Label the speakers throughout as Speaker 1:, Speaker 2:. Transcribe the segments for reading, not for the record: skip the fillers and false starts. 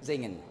Speaker 1: singen.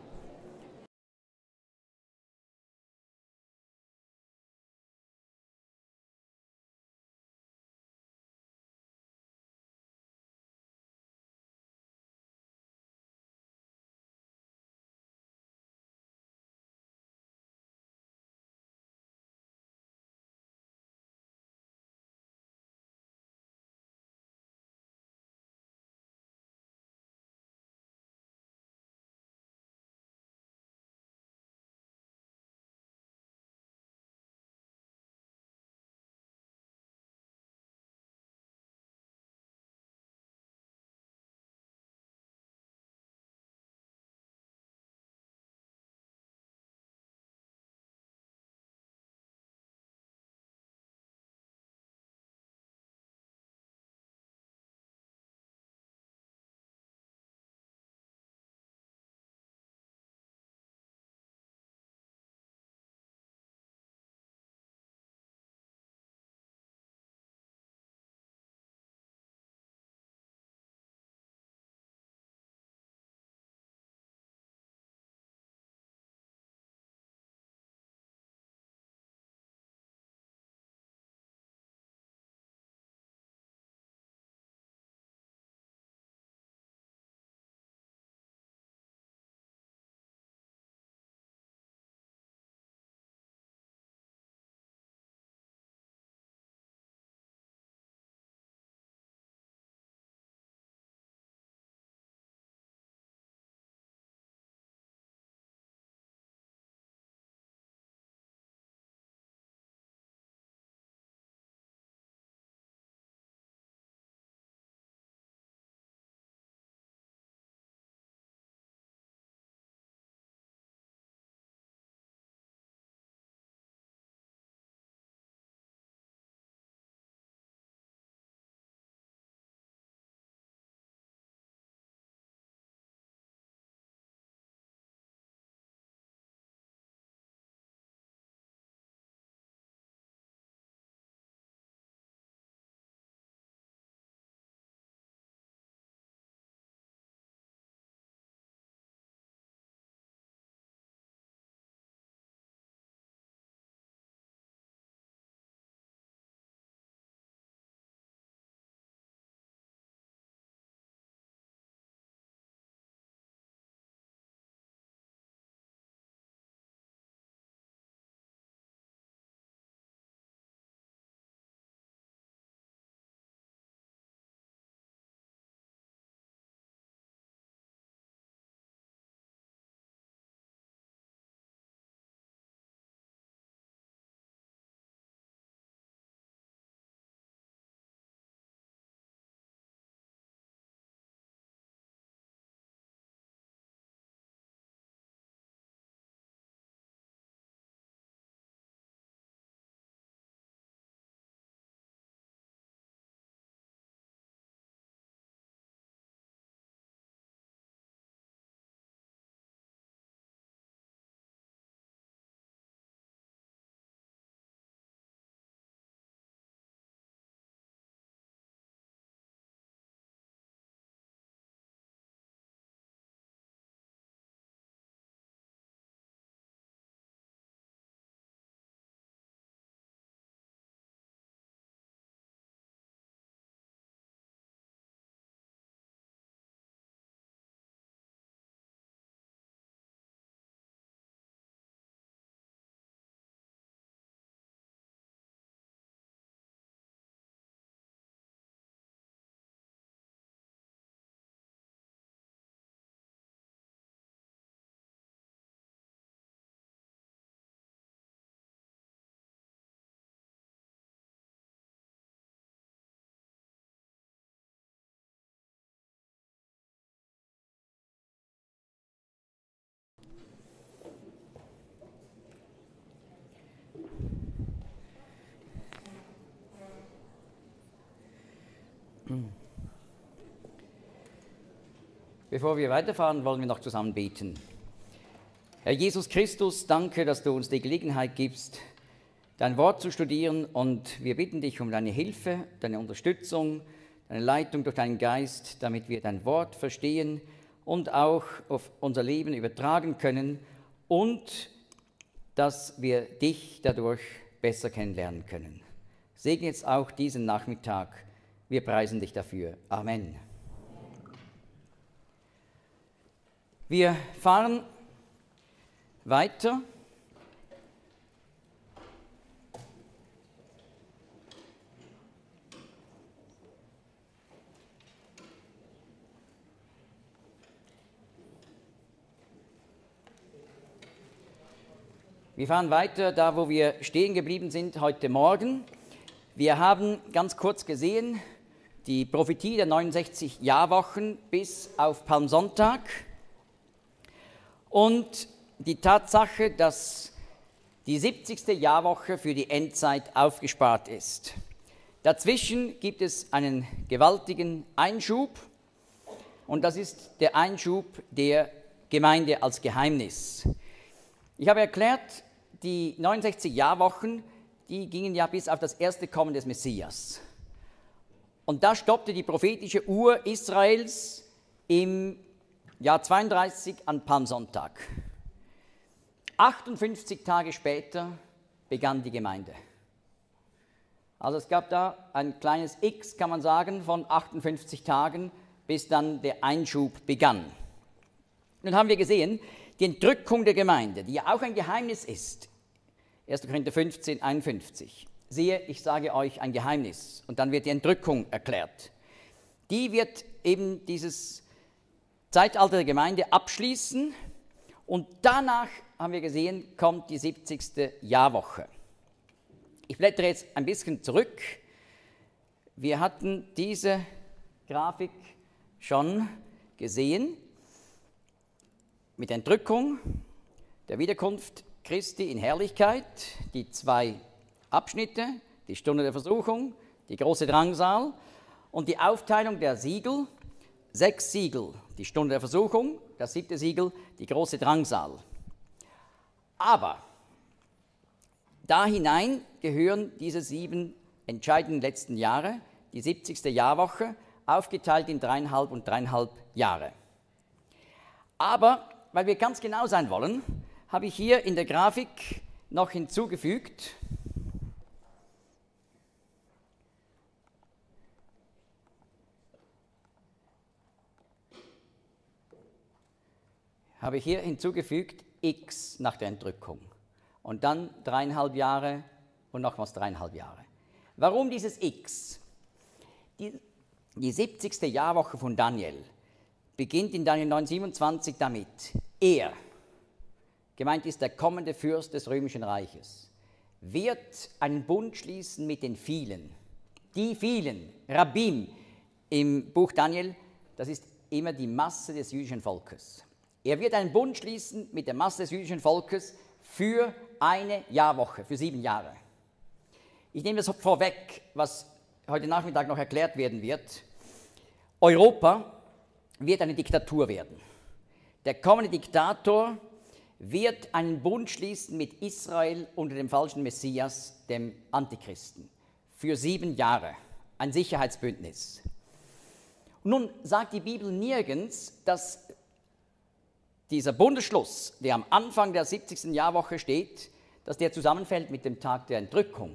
Speaker 1: Bevor wir weiterfahren, wollen wir noch zusammen beten. Herr Jesus Christus, danke, dass du uns die Gelegenheit gibst, dein Wort zu studieren, und wir bitten dich um deine Hilfe, deine Unterstützung, deine Leitung durch deinen Geist, damit wir dein Wort verstehen und auch auf unser Leben übertragen können und dass wir dich dadurch besser kennenlernen können. Segne jetzt auch diesen Nachmittag. Wir preisen dich dafür. Amen. Wir fahren weiter. Wir fahren weiter, da wo wir stehen geblieben sind heute Morgen. Wir haben ganz kurz gesehen die Prophetie der 69 Jahrwochen bis auf Palmsonntag und die Tatsache, dass die 70. Jahrwoche für die Endzeit aufgespart ist. Dazwischen gibt es einen gewaltigen Einschub und das ist der Einschub der Gemeinde als Geheimnis. Ich habe erklärt, die 69 Jahrwochen, die gingen ja bis auf das erste Kommen des Messias. Und da stoppte die prophetische Uhr Israels im Jahr 32 an Palmsonntag. 58 Tage später begann die Gemeinde. Also es gab da ein kleines X, kann man sagen, von 58 Tagen, bis dann der Einschub begann. Nun haben wir gesehen, die Entrückung der Gemeinde, die ja auch ein Geheimnis ist. 1. Korinther 15, 51. Siehe, ich sage euch ein Geheimnis. Und dann wird die Entrückung erklärt. Die wird eben dieses Zeitalter der Gemeinde abschließen. Und danach, haben wir gesehen, kommt die 70. Jahrwoche. Ich blättere jetzt ein bisschen zurück. Wir hatten diese Grafik schon gesehen. Mit Entrückung, der Wiederkunft Christi in Herrlichkeit, die zwei Abschnitte, die Stunde der Versuchung, die große Drangsal und die Aufteilung der Siegel, 6 Siegel, die Stunde der Versuchung, das 7. Siegel, die große Drangsal. Aber da hinein gehören diese 7 entscheidenden letzten Jahre, die 70. Jahrwoche, aufgeteilt in 3,5 und 3,5 Jahre. Aber weil wir ganz genau sein wollen, habe ich hier in der Grafik noch hinzugefügt, X nach der Entrückung und dann 3,5 Jahre und nochmals 3,5 Jahre. Warum dieses X? Die 70. Jahrwoche von Daniel beginnt in Daniel 9,27 damit. Er, gemeint ist der kommende Fürst des Römischen Reiches, wird einen Bund schließen mit den vielen. Die vielen, Rabbim im Buch Daniel, das ist immer die Masse des jüdischen Volkes. Er wird einen Bund schließen mit der Masse des jüdischen Volkes für eine Jahrwoche, für 7 Jahre. Ich nehme das vorweg, was heute Nachmittag noch erklärt werden wird. Europa wird eine Diktatur werden. Der kommende Diktator wird einen Bund schließen mit Israel unter dem falschen Messias, dem Antichristen, für 7 Jahre, ein Sicherheitsbündnis. Nun sagt die Bibel nirgends, dass dieser Bundesschluss, der am Anfang der 70. Jahrwoche steht, dass der zusammenfällt mit dem Tag der Entrückung.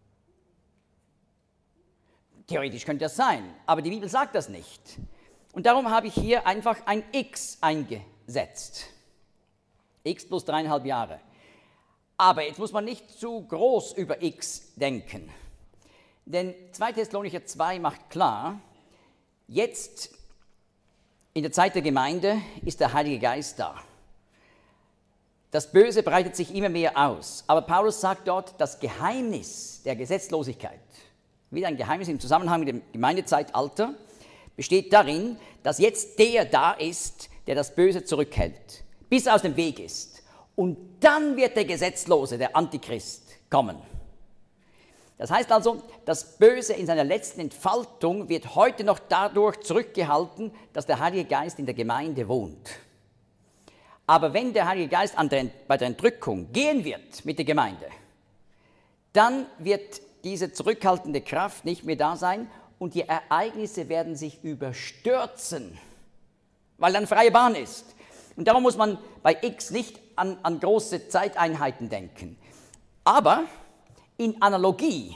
Speaker 1: Theoretisch könnte das sein, aber die Bibel sagt das nicht. Und darum habe ich hier einfach ein X eingesetzt. X plus 3,5 Jahre. Aber jetzt muss man nicht zu groß über X denken. Denn 2. Thessalonicher 2 macht klar, jetzt in der Zeit der Gemeinde ist der Heilige Geist da. Das Böse breitet sich immer mehr aus. Aber Paulus sagt dort, das Geheimnis der Gesetzlosigkeit, wieder ein Geheimnis im Zusammenhang mit dem Gemeindezeitalter, besteht darin, dass jetzt der da ist, der das Böse zurückhält, bis er aus dem Weg ist. Und dann wird der Gesetzlose, der Antichrist, kommen. Das heißt also, das Böse in seiner letzten Entfaltung wird heute noch dadurch zurückgehalten, dass der Heilige Geist in der Gemeinde wohnt. Aber wenn der Heilige Geist bei der Entrückung gehen wird mit der Gemeinde, dann wird diese zurückhaltende Kraft nicht mehr da sein und die Ereignisse werden sich überstürzen. weil dann freie Bahn ist. Und darum muss man bei X nicht an große Zeiteinheiten denken. Aber in Analogie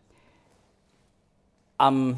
Speaker 1: am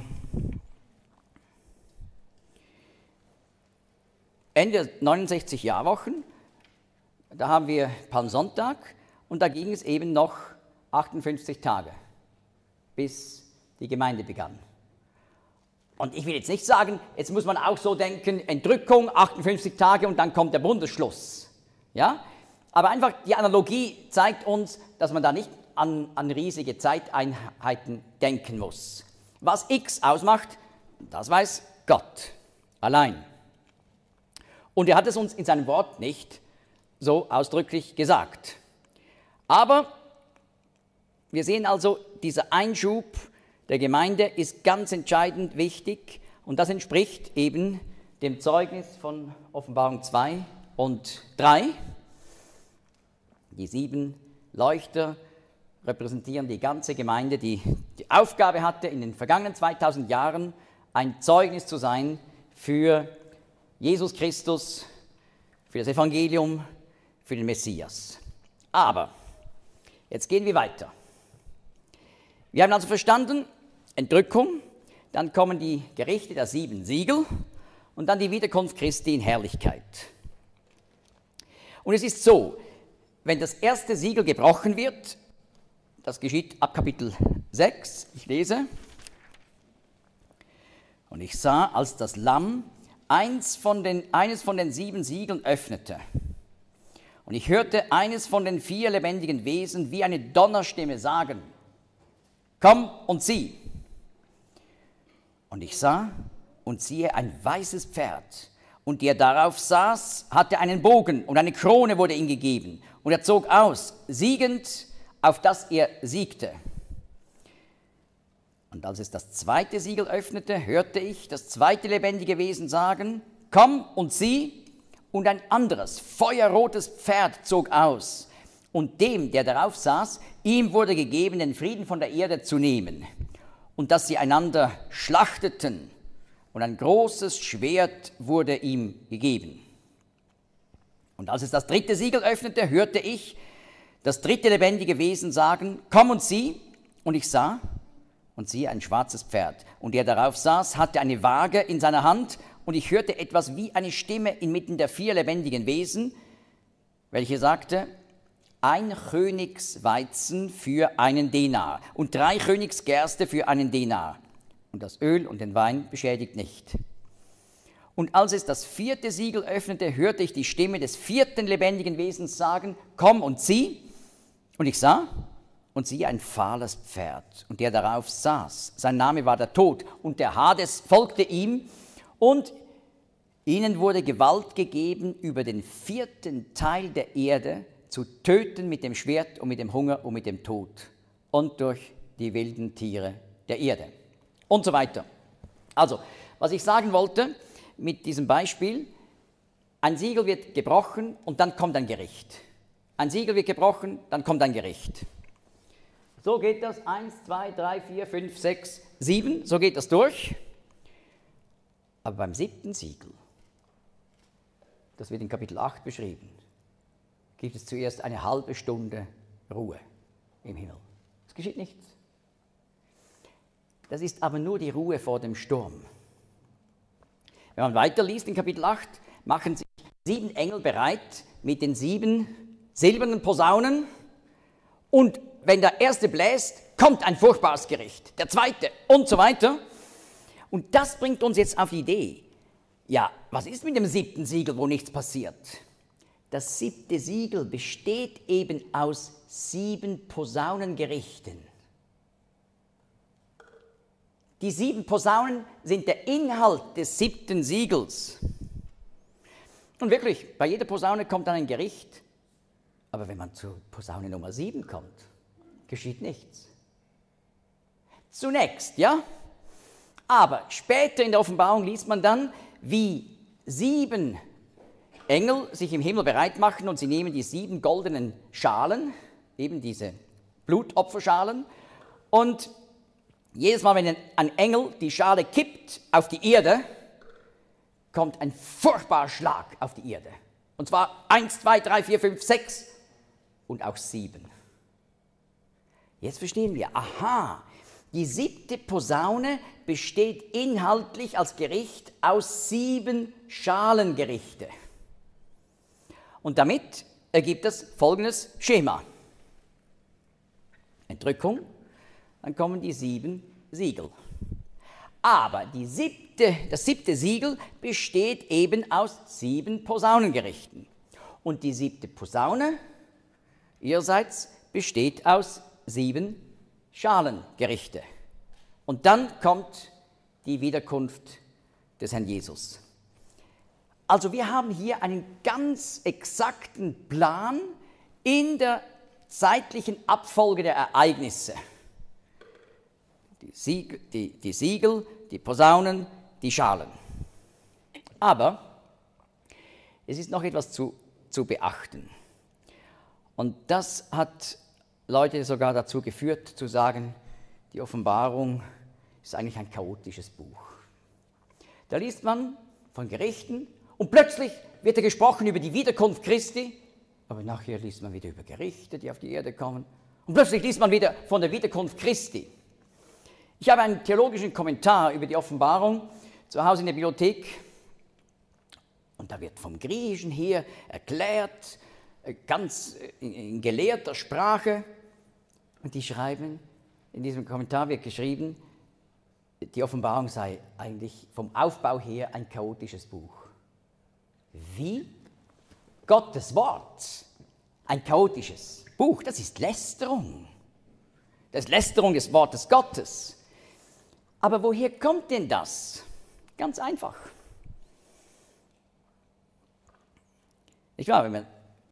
Speaker 1: Ende der 69 Jahrwochen, da haben wir Palmsonntag und da ging es eben noch 58 Tage, bis die Gemeinde begann. Und ich will jetzt nicht sagen, jetzt muss man auch so denken, Entrückung, 58 Tage und dann kommt der Bundesschluss. Ja? Aber einfach die Analogie zeigt uns, dass man da nicht an riesige Zeiteinheiten denken muss. Was X ausmacht, das weiß Gott allein. Und er hat es uns in seinem Wort nicht so ausdrücklich gesagt. Aber wir sehen also, dieser Einschub der Gemeinde ist ganz entscheidend wichtig und das entspricht eben dem Zeugnis von Offenbarung 2 und 3. Die 7 Leuchter repräsentieren die ganze Gemeinde, die die Aufgabe hatte, in den vergangenen 2000 Jahren ein Zeugnis zu sein für Jesus Christus, für das Evangelium, für den Messias. Aber jetzt gehen wir weiter. Wir haben also verstanden, Entrückung, dann kommen die Gerichte der 7 Siegel und dann die Wiederkunft Christi in Herrlichkeit. Und es ist so, wenn das erste Siegel gebrochen wird, das geschieht ab Kapitel 6, ich lese, und ich sah, als das Lamm eines von den 7 Siegeln öffnete. Und ich hörte eines von den 4 lebendigen Wesen wie eine Donnerstimme sagen, komm und sieh. Und ich sah und siehe ein weißes Pferd. Und der darauf saß, hatte einen Bogen und eine Krone wurde ihm gegeben. Und er zog aus, siegend, auf dass er siegte. Und als es das zweite Siegel öffnete, hörte ich das zweite lebendige Wesen sagen, komm und sieh, und ein anderes, feuerrotes Pferd zog aus. Und dem, der darauf saß, ihm wurde gegeben, den Frieden von der Erde zu nehmen. Und dass sie einander schlachteten. Und ein großes Schwert wurde ihm gegeben. Und als es das dritte Siegel öffnete, hörte ich das dritte lebendige Wesen sagen, komm und sieh. Und ich sah, und siehe, ein schwarzes Pferd. Und der darauf saß, hatte eine Waage in seiner Hand, und ich hörte etwas wie eine Stimme inmitten der 4 lebendigen Wesen, welche sagte, 1 Königsweizen für einen Denar und 3 Königsgerste für einen Denar. Und das Öl und den Wein beschädigt nicht. Und als es das 4. Siegel öffnete, hörte ich die Stimme des 4. lebendigen Wesens sagen, komm und sieh. Und ich sah, und siehe, ein fahles Pferd, und der darauf saß. Sein Name war der Tod, und der Hades folgte ihm, und ihnen wurde Gewalt gegeben, über den 4. Teil der Erde zu töten mit dem Schwert und mit dem Hunger und mit dem Tod und durch die wilden Tiere der Erde und so weiter. Also, was ich sagen wollte mit diesem Beispiel, ein Siegel wird gebrochen und dann kommt ein Gericht. Ein Siegel wird gebrochen, dann kommt ein Gericht. So geht das, 1, 2, 3, 4, 5, 6, 7, so geht das durch. Aber beim 7. Siegel, das wird in Kapitel 8 beschrieben, gibt es zuerst eine halbe Stunde Ruhe im Himmel. Es geschieht nichts. Das ist aber nur die Ruhe vor dem Sturm. Wenn man weiterliest in Kapitel 8, machen sich 7 Engel bereit mit den 7 silbernen Posaunen und wenn der erste bläst, kommt ein furchtbares Gericht, der zweite und so weiter. Und das bringt uns jetzt auf die Idee, ja, was ist mit dem 7. Siegel, wo nichts passiert? Das 7. Siegel besteht eben aus 7 Posaunengerichten. Die 7 Posaunen sind der Inhalt des 7. Siegels. Und wirklich, bei jeder Posaune kommt dann ein Gericht. Aber wenn man zur Posaune Nummer 7 kommt, geschieht nichts. Zunächst, ja? Aber später in der Offenbarung liest man dann, wie 7 Engel sich im Himmel bereit machen und sie nehmen die 7 goldenen Schalen, eben diese Blutopferschalen, und jedes Mal, wenn ein Engel die Schale kippt auf die Erde, kommt ein furchtbarer Schlag auf die Erde. Und zwar 1, 2, 3, 4, 5, 6 und auch 7. Jetzt verstehen wir, aha, die 7. Posaune besteht inhaltlich als Gericht aus 7 Schalengerichte. Und damit ergibt es folgendes Schema. Entrückung, dann kommen die 7 Siegel. Aber das 7. Siegel besteht eben aus 7 Posaunengerichten. Und die 7. Posaune, ihrerseits, besteht aus 7 Schalengerichte. Und dann kommt die Wiederkunft des Herrn Jesus. Also wir haben hier einen ganz exakten Plan in der zeitlichen Abfolge der Ereignisse. Die Siegel, die Posaunen, die Schalen. Aber es ist noch etwas zu beachten. Und das hat Leute sogar dazu geführt, zu sagen, die Offenbarung ist eigentlich ein chaotisches Buch. Da liest man von Gerichten und plötzlich wird gesprochen über die Wiederkunft Christi, aber nachher liest man wieder über Gerichte, die auf die Erde kommen. Und plötzlich liest man wieder von der Wiederkunft Christi. Ich habe einen theologischen Kommentar über die Offenbarung zu Hause in der Bibliothek und da wird vom Griechischen her erklärt, ganz in gelehrter Sprache. Und die schreiben, in diesem Kommentar wird geschrieben, die Offenbarung sei eigentlich vom Aufbau her ein chaotisches Buch. Wie? Gottes Wort, ein chaotisches Buch, das ist Lästerung. Das ist Lästerung des Wortes Gottes. Aber woher kommt denn das? Ganz einfach. Nicht wahr? Wenn man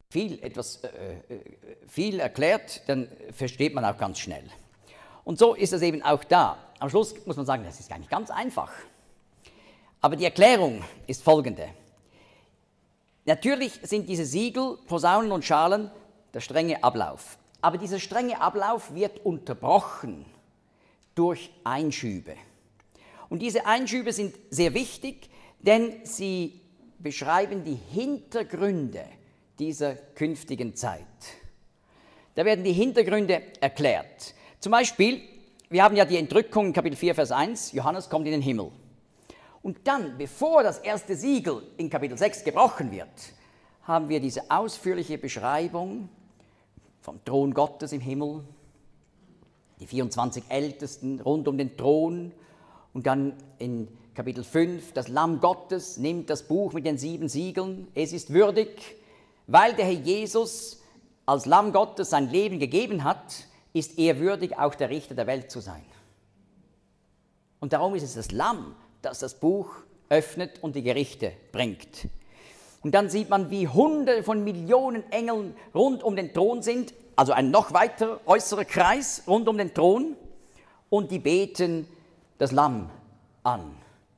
Speaker 1: viel erklärt, dann versteht man auch ganz schnell. Und so ist es eben auch da. Am Schluss muss man sagen, das ist eigentlich ganz einfach. Aber die Erklärung ist folgende. Natürlich sind diese Siegel, Posaunen und Schalen der strenge Ablauf. Aber dieser strenge Ablauf wird unterbrochen durch Einschübe. Und diese Einschübe sind sehr wichtig, denn sie beschreiben die Hintergründe dieser künftigen Zeit. Da werden die Hintergründe erklärt. Zum Beispiel, wir haben ja die Entrückung in Kapitel 4, Vers 1, Johannes kommt in den Himmel. Und dann, bevor das erste Siegel in Kapitel 6 gebrochen wird, haben wir diese ausführliche Beschreibung vom Thron Gottes im Himmel, die 24 Ältesten rund um den Thron und dann in Kapitel 5, das Lamm Gottes nimmt das Buch mit den 7 Siegeln. Es ist würdig, weil der Herr Jesus als Lamm Gottes sein Leben gegeben hat, ist er würdig, auch der Richter der Welt zu sein. Und darum ist es das Lamm, das das Buch öffnet und die Gerichte bringt. Und dann sieht man, wie Hunderte von Millionen Engeln rund um den Thron sind, also ein noch weiter äußerer Kreis rund um den Thron, und die beten das Lamm an.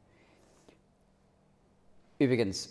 Speaker 1: Übrigens,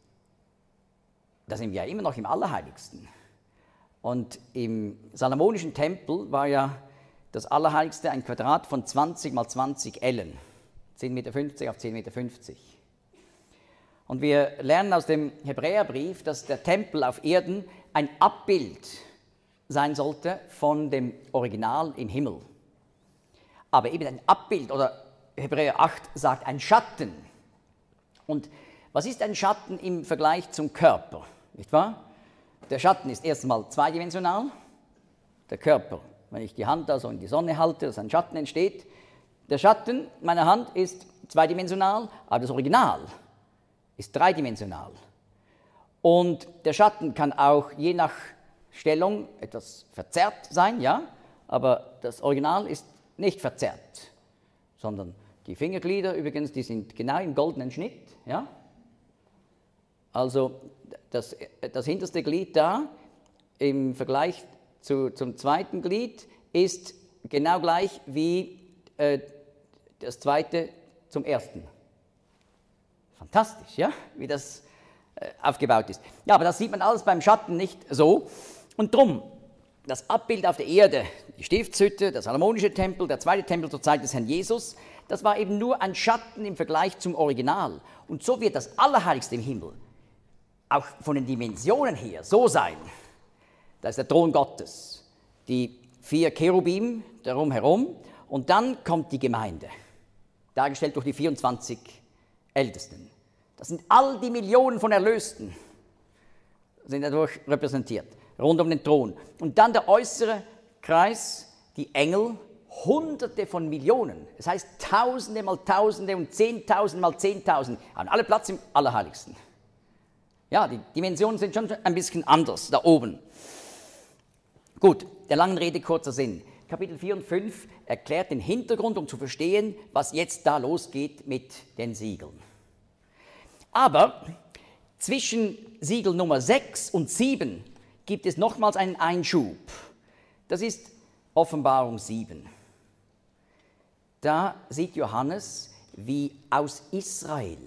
Speaker 1: da sind wir ja immer noch im Allerheiligsten. Und im Salomonischen Tempel war ja das Allerheiligste ein Quadrat von 20 mal 20 Ellen, 10,50 Meter auf 10,50 Meter. Und wir lernen aus dem Hebräerbrief, dass der Tempel auf Erden ein Abbild sein sollte von dem Original im Himmel. Aber eben ein Abbild, oder Hebräer 8 sagt ein Schatten. Und was ist ein Schatten im Vergleich zum Körper? Nicht wahr? Der Schatten ist erstmal zweidimensional. Der Körper, wenn ich die Hand also in die Sonne halte, dass ein Schatten entsteht. Der Schatten meiner Hand ist zweidimensional, aber das Original ist dreidimensional. Und der Schatten kann auch je nach Stellung etwas verzerrt sein, ja, aber das Original ist nicht verzerrt, sondern die Fingerglieder übrigens, die sind genau im goldenen Schnitt, ja. Also das hinterste Glied da im Vergleich zum zweiten Glied ist genau gleich wie das zweite zum ersten. Fantastisch, ja, wie das aufgebaut ist. Ja, aber das sieht man alles beim Schatten nicht so. Und drum, das Abbild auf der Erde, die Stiftshütte, der salomonische Tempel, der zweite Tempel zur Zeit des Herrn Jesus, das war eben nur ein Schatten im Vergleich zum Original. Und so wird das Allerheiligste im Himmel auch von den Dimensionen her so sein. Da ist der Thron Gottes, die 4 Cherubim darum herum und dann kommt die Gemeinde, dargestellt durch die 24 Ältesten. Das sind all die Millionen von Erlösten, sind dadurch repräsentiert, rund um den Thron. Und dann der äußere Kreis, die Engel, Hunderte von Millionen. Das heißt Tausende mal Tausende und 10.000 mal 10.000, haben alle Platz im Allerheiligsten. Ja, die Dimensionen sind schon ein bisschen anders da oben. Gut, der langen Rede kurzer Sinn. Kapitel 4 und 5 erklärt den Hintergrund, um zu verstehen, was jetzt da losgeht mit den Siegeln. Aber zwischen Siegel Nummer 6 und 7 gibt es nochmals einen Einschub. Das ist Offenbarung 7. Da sieht Johannes, wie aus Israel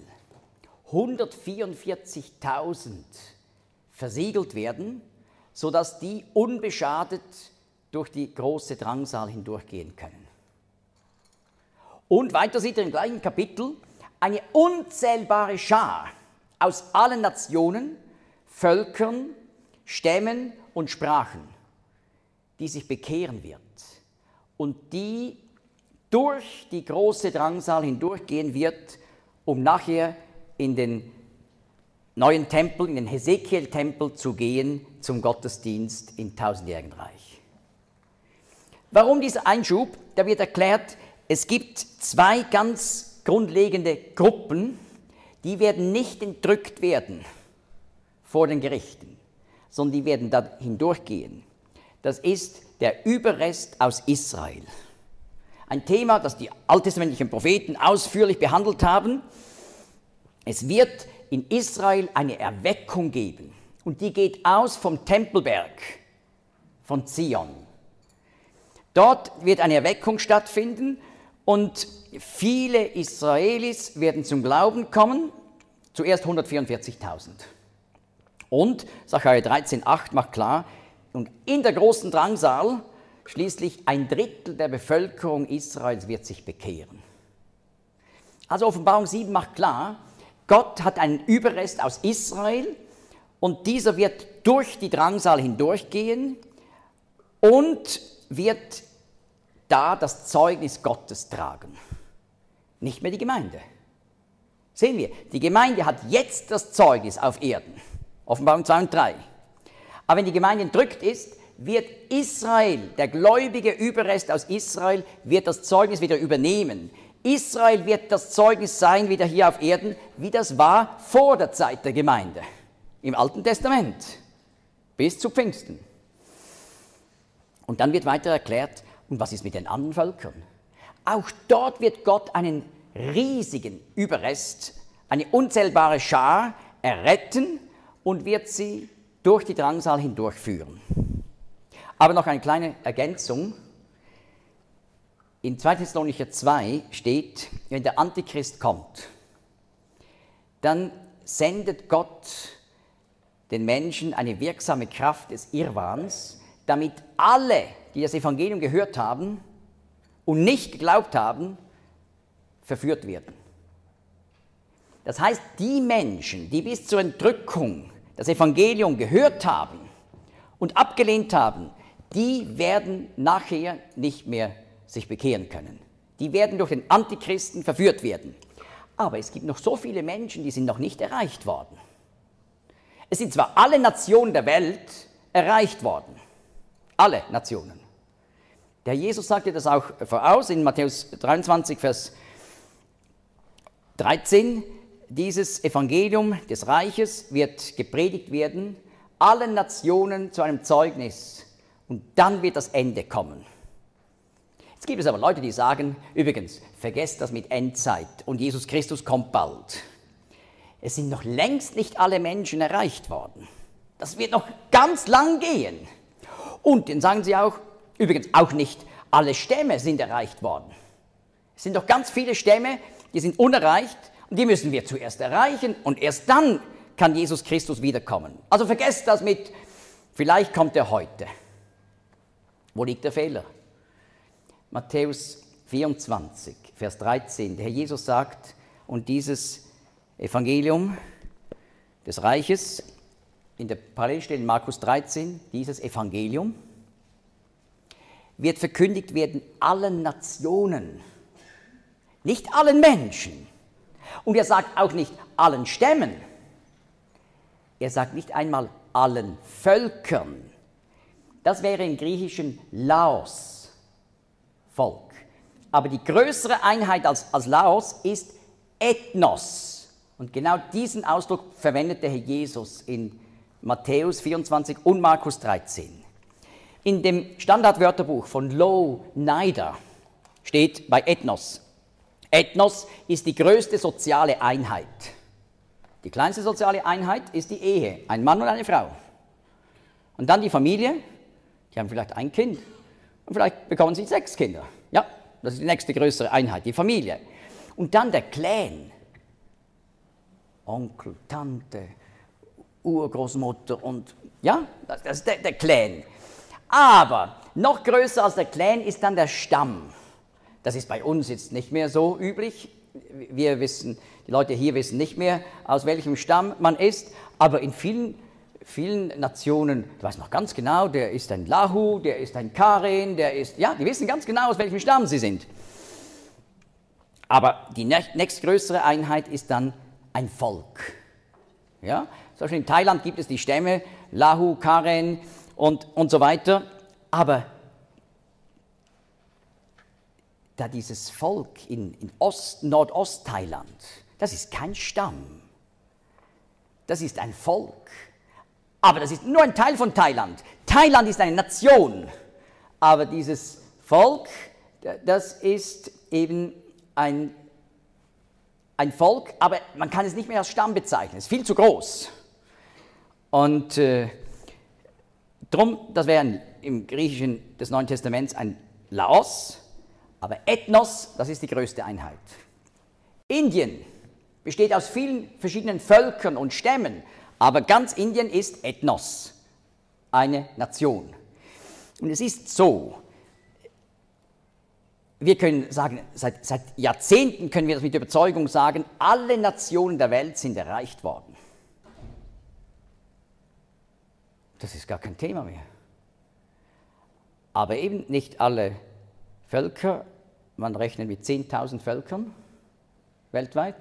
Speaker 1: 144.000 versiegelt werden, sodass die unbeschadet durch die große Drangsal hindurchgehen können. Und weiter sieht er im gleichen Kapitel eine unzählbare Schar aus allen Nationen, Völkern, Stämmen und Sprachen, die sich bekehren wird und die durch die große Drangsal hindurchgehen wird, um nachher in den neuen Tempel, in den Hesekiel-Tempel zu gehen, zum Gottesdienst im tausendjährigen Reich. Warum dieser Einschub? Da wird erklärt, es gibt 2 ganz grundlegende Gruppen, die werden nicht entrückt werden vor den Gerichten, sondern die werden da hindurchgehen. Das ist der Überrest aus Israel. Ein Thema, das die alttestamentlichen Propheten ausführlich behandelt haben. Es wird in Israel eine Erweckung geben und die geht aus vom Tempelberg von Zion. Dort wird eine Erweckung stattfinden und viele Israelis werden zum Glauben kommen, zuerst 144.000. Und Sacharja 13,8 macht klar, und in der großen Drangsal schließlich 1/3 der Bevölkerung Israels wird sich bekehren. Also Offenbarung 7 macht klar, Gott hat einen Überrest aus Israel und dieser wird durch die Drangsal hindurchgehen und wird da das Zeugnis Gottes tragen. Nicht mehr die Gemeinde. Sehen wir, die Gemeinde hat jetzt das Zeugnis auf Erden. Offenbarung 2 und 3. Aber wenn die Gemeinde entrückt ist, wird Israel, der gläubige Überrest aus Israel, wird das Zeugnis wieder übernehmen. Israel wird das Zeugnis sein, wieder hier auf Erden, wie das war vor der Zeit der Gemeinde, im Alten Testament, bis zu Pfingsten. Und dann wird weiter erklärt, und was ist mit den anderen Völkern? Auch dort wird Gott einen riesigen Überrest, eine unzählbare Schar erretten und wird sie durch die Drangsal hindurchführen. Aber noch eine kleine Ergänzung. In 2. Thessalonicher 2 steht, wenn der Antichrist kommt, dann sendet Gott den Menschen eine wirksame Kraft des Irrwahns, damit alle, die das Evangelium gehört haben und nicht geglaubt haben, verführt werden. Das heißt, die Menschen, die bis zur Entrückung das Evangelium gehört haben und abgelehnt haben, die werden nachher nicht mehr sich bekehren können. Die werden durch den Antichristen verführt werden. Aber es gibt noch so viele Menschen, die sind noch nicht erreicht worden. Es sind zwar alle Nationen der Welt erreicht worden. Alle Nationen. Der Jesus sagte das auch voraus in Matthäus 23, Vers 13. Dieses Evangelium des Reiches wird gepredigt werden, allen Nationen zu einem Zeugnis. Und dann wird das Ende kommen. Jetzt gibt es aber Leute, die sagen, übrigens, vergesst das mit Endzeit und Jesus Christus kommt bald. Es sind noch längst nicht alle Menschen erreicht worden. Das wird noch ganz lang gehen. Und dann sagen sie auch, übrigens auch nicht alle Stämme sind erreicht worden. Es sind doch ganz viele Stämme, die sind unerreicht und die müssen wir zuerst erreichen und erst dann kann Jesus Christus wiederkommen. Also vergesst das mit, vielleicht kommt er heute. Wo liegt der Fehler? Matthäus 24, Vers 13. Der Herr Jesus sagt, und dieses Evangelium des Reiches, in der Parallelstelle in Markus 13, dieses Evangelium wird verkündigt werden allen Nationen, nicht allen Menschen. Und er sagt auch nicht allen Stämmen. Er sagt nicht einmal allen Völkern. Das wäre im Griechischen Laos, Volk. Aber die größere Einheit als Laos ist Ethnos. Und genau diesen Ausdruck verwendet der Herr Jesus in Matthäus 24 und Markus 13. In dem Standardwörterbuch von Low Neider steht bei Ethnos: Ethnos ist die größte soziale Einheit. Die kleinste soziale Einheit ist die Ehe, ein Mann und eine Frau. Und dann die Familie, die haben vielleicht ein Kind und vielleicht bekommen sie 6 Kinder. Ja, das ist die nächste größere Einheit, die Familie. Und dann der Clan. Onkel, Tante, Urgroßmutter und ja, das ist der Clan. Aber noch größer als der Clan ist dann der Stamm. Das ist bei uns jetzt nicht mehr so üblich. Wir wissen, die Leute hier wissen nicht mehr, aus welchem Stamm man ist, aber in vielen Nationen, du weißt noch ganz genau, der ist ein Lahu, der ist ein Karen, die wissen ganz genau, aus welchem Stamm sie sind. Aber die nächstgrößere Einheit ist dann ein Volk. Ja? Zum Beispiel in Thailand gibt es die Stämme, Lahu, Karen und so weiter, aber da dieses Volk in Nordost-Thailand, das ist kein Stamm, das ist ein Volk, aber das ist nur ein Teil von Thailand. Thailand ist eine Nation, aber dieses Volk, das ist eben ein Volk, aber man kann es nicht mehr als Stamm bezeichnen, es ist viel zu groß. Und drum, das wäre im Griechischen des Neuen Testaments ein Laos, aber Ethnos, das ist die größte Einheit. Indien besteht aus vielen verschiedenen Völkern und Stämmen, aber ganz Indien ist Ethnos, eine Nation. Und es ist so, wir können sagen, seit Jahrzehnten können wir das mit Überzeugung sagen, alle Nationen der Welt sind erreicht worden. Das ist gar kein Thema mehr. Aber eben nicht alle Völker, man rechnet mit 10.000 Völkern weltweit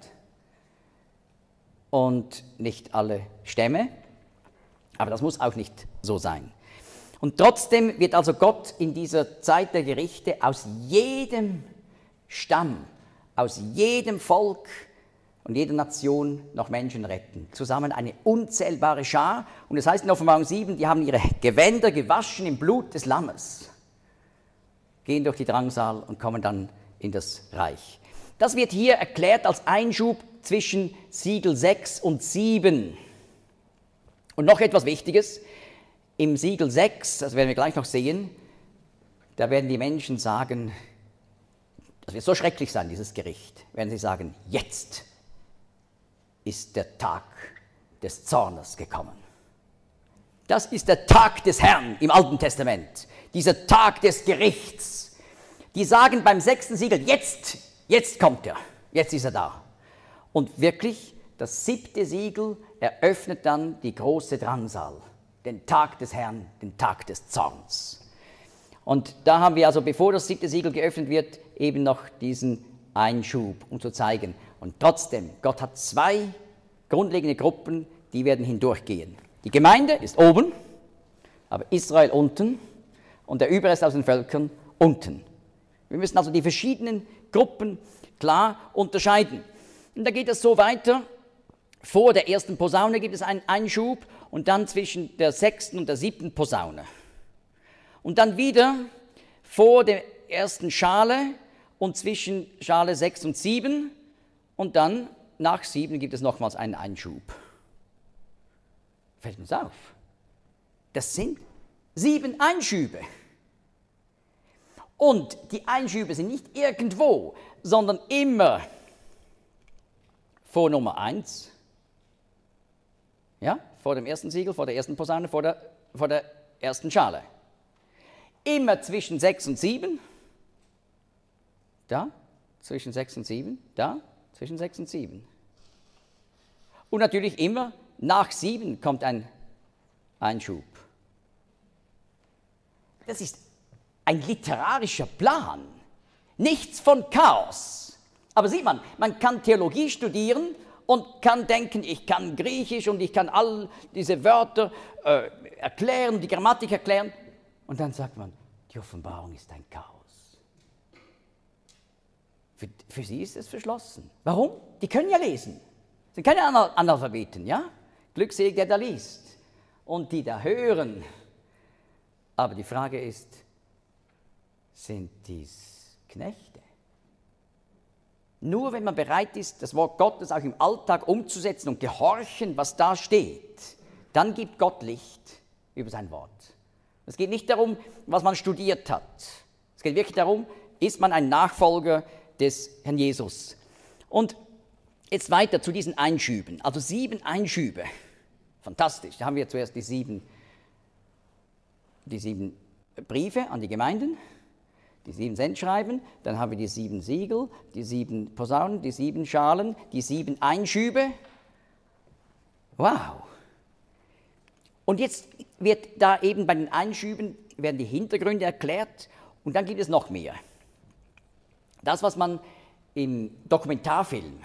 Speaker 1: und nicht alle Stämme, aber das muss auch nicht so sein. Und trotzdem wird also Gott in dieser Zeit der Gerichte aus jedem Stamm, aus jedem Volk und jeder Nation noch Menschen retten. Zusammen eine unzählbare Schar. Und es heißt in Offenbarung 7, die haben ihre Gewänder gewaschen im Blut des Lammes, gehen durch die Drangsal und kommen dann in das Reich. Das wird hier erklärt als Einschub zwischen Siegel 6 und 7. Und noch etwas Wichtiges, im Siegel 6, das werden wir gleich noch sehen, da werden die Menschen sagen, das wird so schrecklich sein, dieses Gericht, werden sie sagen, jetzt ist der Tag des Zornes gekommen. Das ist der Tag des Herrn im Alten Testament, dieser Tag des Gerichts. Die sagen beim 6. Siegel, jetzt kommt er, jetzt ist er da. Und wirklich, das 7. Siegel eröffnet dann die große Drangsal, den Tag des Herrn, den Tag des Zorns. Und da haben wir also, bevor das 7. Siegel geöffnet wird, eben noch diesen Einschub, um zu zeigen. Und trotzdem, Gott hat 2 grundlegende Gruppen, die werden hindurchgehen. Die Gemeinde ist oben, aber Israel unten und der Überrest aus den Völkern unten. Wir müssen also die verschiedenen Gruppen klar unterscheiden. Und da geht es so weiter. Vor der ersten Posaune gibt es einen Einschub und dann zwischen der 6. und der 7. Posaune. Und dann wieder vor der ersten Schale und zwischen Schale 6 und 7 und dann nach 7 gibt es nochmals einen Einschub. Fällt uns auf. Das sind 7 Einschübe. Und die Einschübe sind nicht irgendwo, sondern immer vor Nummer 1, ja, vor dem ersten Siegel, vor der ersten Posaune, vor der ersten Schale. immer zwischen 6 und 7. Da, zwischen 6 und 7. Da, zwischen 6 und 7. Und natürlich immer nach 7 kommt ein Einschub. Das ist ein literarischer Plan. Nichts von Chaos. Aber sieht man, man kann Theologie studieren und kann denken, ich kann Griechisch und ich kann all diese Wörter erklären, die Grammatik erklären. Und dann sagt man, die Offenbarung ist ein Chaos. Für sie ist es verschlossen. Warum? Die können ja lesen. Sind keine Analphabeten, ja? Glückselig, der da liest. Und die da hören. Aber die Frage ist, sind dies Knechte? Nur wenn man bereit ist, das Wort Gottes auch im Alltag umzusetzen und gehorchen, was da steht, dann gibt Gott Licht über sein Wort. Es geht nicht darum, was man studiert hat. Es geht wirklich darum, ist man ein Nachfolger des Herrn Jesus. Und jetzt weiter zu diesen Einschüben. Also 7 Einschübe. Fantastisch. Da haben wir zuerst die sieben Briefe an die Gemeinden, die 7 Sendschreiben, dann haben wir die 7 Siegel, die 7 Posaunen, die 7 Schalen, die 7 Einschübe. Wow! Und jetzt wird da eben bei den Einschüben, werden die Hintergründe erklärt und dann gibt es noch mehr. Das, was man im Dokumentarfilm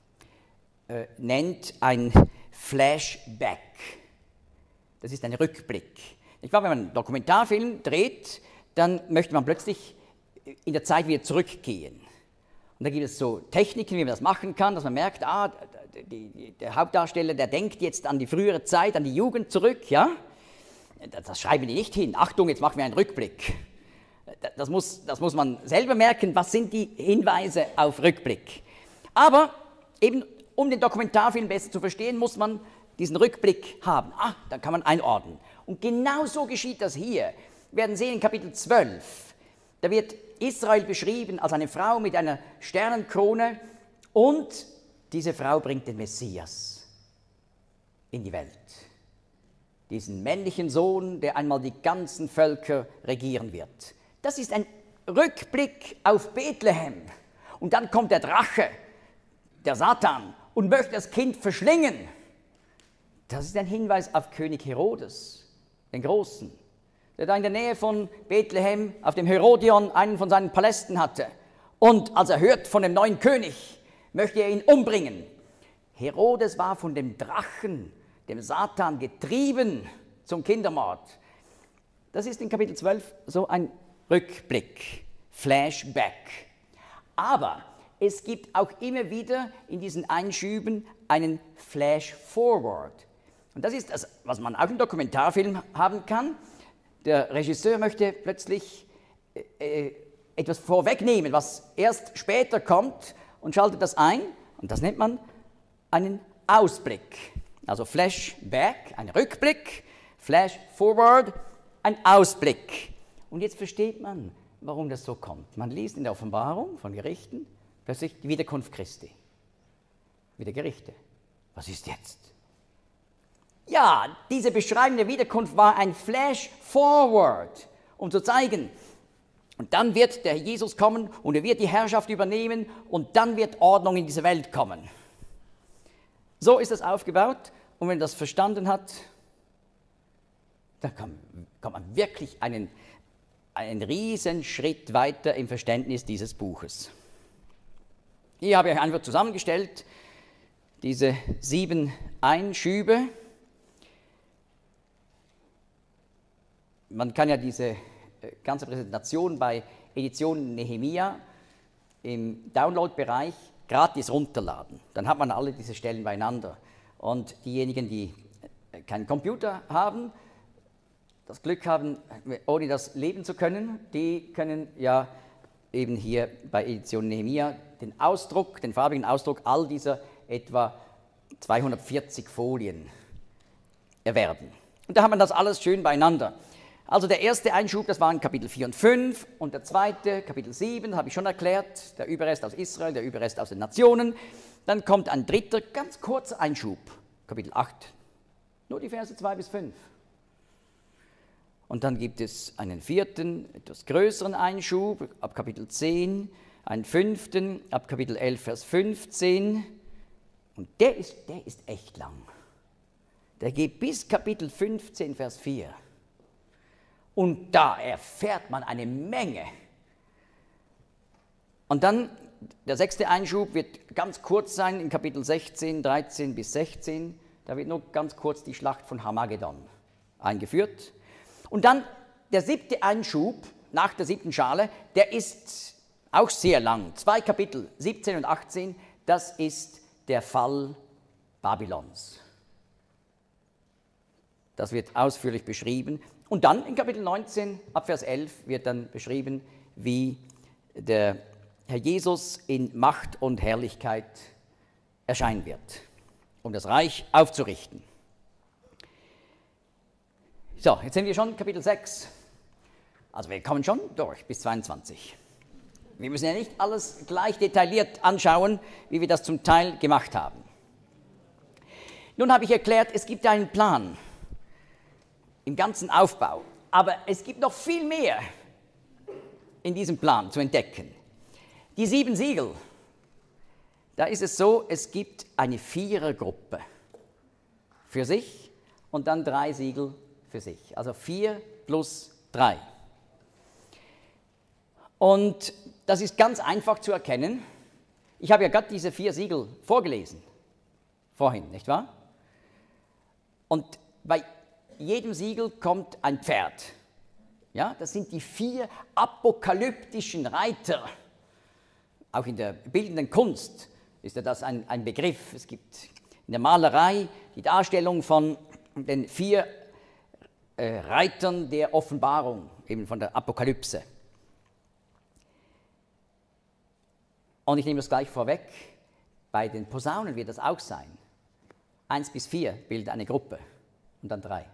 Speaker 1: nennt ein Flashback. Das ist ein Rückblick. Ich glaube, wenn man einen Dokumentarfilm dreht, dann möchte man plötzlich in der Zeit wieder zurückgehen. Und da gibt es so Techniken, wie man das machen kann, dass man merkt, der Hauptdarsteller, der denkt jetzt an die frühere Zeit, an die Jugend zurück, ja? Das schreiben die nicht hin. Achtung, jetzt machen wir einen Rückblick. Das muss man selber merken, was sind die Hinweise auf Rückblick. Aber eben, um den Dokumentarfilm besser zu verstehen, muss man diesen Rückblick haben. Dann kann man einordnen. Und genau so geschieht das hier. Wir werden sehen in Kapitel 12, da wird Israel beschrieben als eine Frau mit einer Sternenkrone und diese Frau bringt den Messias in die Welt. Diesen männlichen Sohn, der einmal die ganzen Völker regieren wird. Das ist ein Rückblick auf Bethlehem. Und dann kommt der Drache, der Satan, und möchte das Kind verschlingen. Das ist ein Hinweis auf König Herodes, den Großen, der da in der Nähe von Bethlehem auf dem Herodion einen von seinen Palästen hatte. Und als er hört von dem neuen König, möchte er ihn umbringen. Herodes war von dem Drachen, dem Satan, getrieben zum Kindermord. Das ist in Kapitel 12 so ein Rückblick, Flashback. Aber es gibt auch immer wieder in diesen Einschüben einen Flash-Forward. Und das ist das, was man auch im Dokumentarfilm haben kann. Der Regisseur möchte plötzlich etwas vorwegnehmen, was erst später kommt und schaltet das ein. Und das nennt man einen Ausblick. Also Flashback, ein Rückblick, Flash-Forward, ein Ausblick. Und jetzt versteht man, warum das so kommt. Man liest in der Offenbarung von Gerichten plötzlich die Wiederkunft Christi. Wieder Gerichte. Was ist jetzt? Ja, diese beschreibende Wiederkunft war ein Flash-Forward, um zu zeigen, und dann wird der Jesus kommen und er wird die Herrschaft übernehmen und dann wird Ordnung in diese Welt kommen. So ist das aufgebaut und wenn man das verstanden hat, dann kommt man wirklich einen riesen Schritt weiter im Verständnis dieses Buches. Hier habe ich einfach zusammengestellt, diese 7 Einschübe. Man kann ja diese ganze Präsentation bei Edition Nehemia im Download-Bereich gratis runterladen. Dann hat man alle diese Stellen beieinander. Und diejenigen, die keinen Computer haben, das Glück haben, ohne das leben zu können, die können ja eben hier bei Edition Nehemia den Ausdruck, den farbigen Ausdruck all dieser etwa 240 Folien erwerben. Und da hat man das alles schön beieinander. Also der erste Einschub, das waren Kapitel 4 und 5 und der zweite, Kapitel 7, habe ich schon erklärt, der Überrest aus Israel, der Überrest aus den Nationen. Dann kommt ein dritter, ganz kurzer Einschub, Kapitel 8, nur die Verse 2 bis 5. Und dann gibt es einen vierten, etwas größeren Einschub ab Kapitel 10, einen fünften ab Kapitel 11, Vers 15. Und der ist echt lang. Der geht bis Kapitel 15, Vers 4. Und da erfährt man eine Menge. Und dann, der sechste Einschub wird ganz kurz sein, in Kapitel 16, 13 bis 16. Da wird nur ganz kurz die Schlacht von Harmagedon eingeführt. Und dann der siebte Einschub nach der siebten Schale, der ist auch sehr lang. 2 Kapitel, 17 und 18, das ist der Fall Babylons. Das wird ausführlich beschrieben. Und dann in Kapitel 19, ab Vers 11, wird dann beschrieben, wie der Herr Jesus in Macht und Herrlichkeit erscheinen wird, um das Reich aufzurichten. So, jetzt sind wir schon Kapitel 6. Also wir kommen schon durch bis 22. Wir müssen ja nicht alles gleich detailliert anschauen, wie wir das zum Teil gemacht haben. Nun habe ich erklärt, es gibt einen Plan im ganzen Aufbau, aber es gibt noch viel mehr in diesem Plan zu entdecken. Die 7 Siegel, da ist es so, es gibt eine Vierergruppe für sich und dann 3 Siegel für sich, also 4 plus 3. Und das ist ganz einfach zu erkennen. Ich habe ja gerade diese 4 Siegel vorgelesen, vorhin, nicht wahr? Und bei jedem Siegel kommt ein Pferd. Ja, das sind die 4 apokalyptischen Reiter. Auch in der bildenden Kunst ist ja das ein Begriff. Es gibt in der Malerei die Darstellung von den 4 Reitern der Offenbarung, eben von der Apokalypse. Und ich nehme das gleich vorweg, bei den Posaunen wird das auch sein. 1 bis 4 bilden eine Gruppe und dann 3.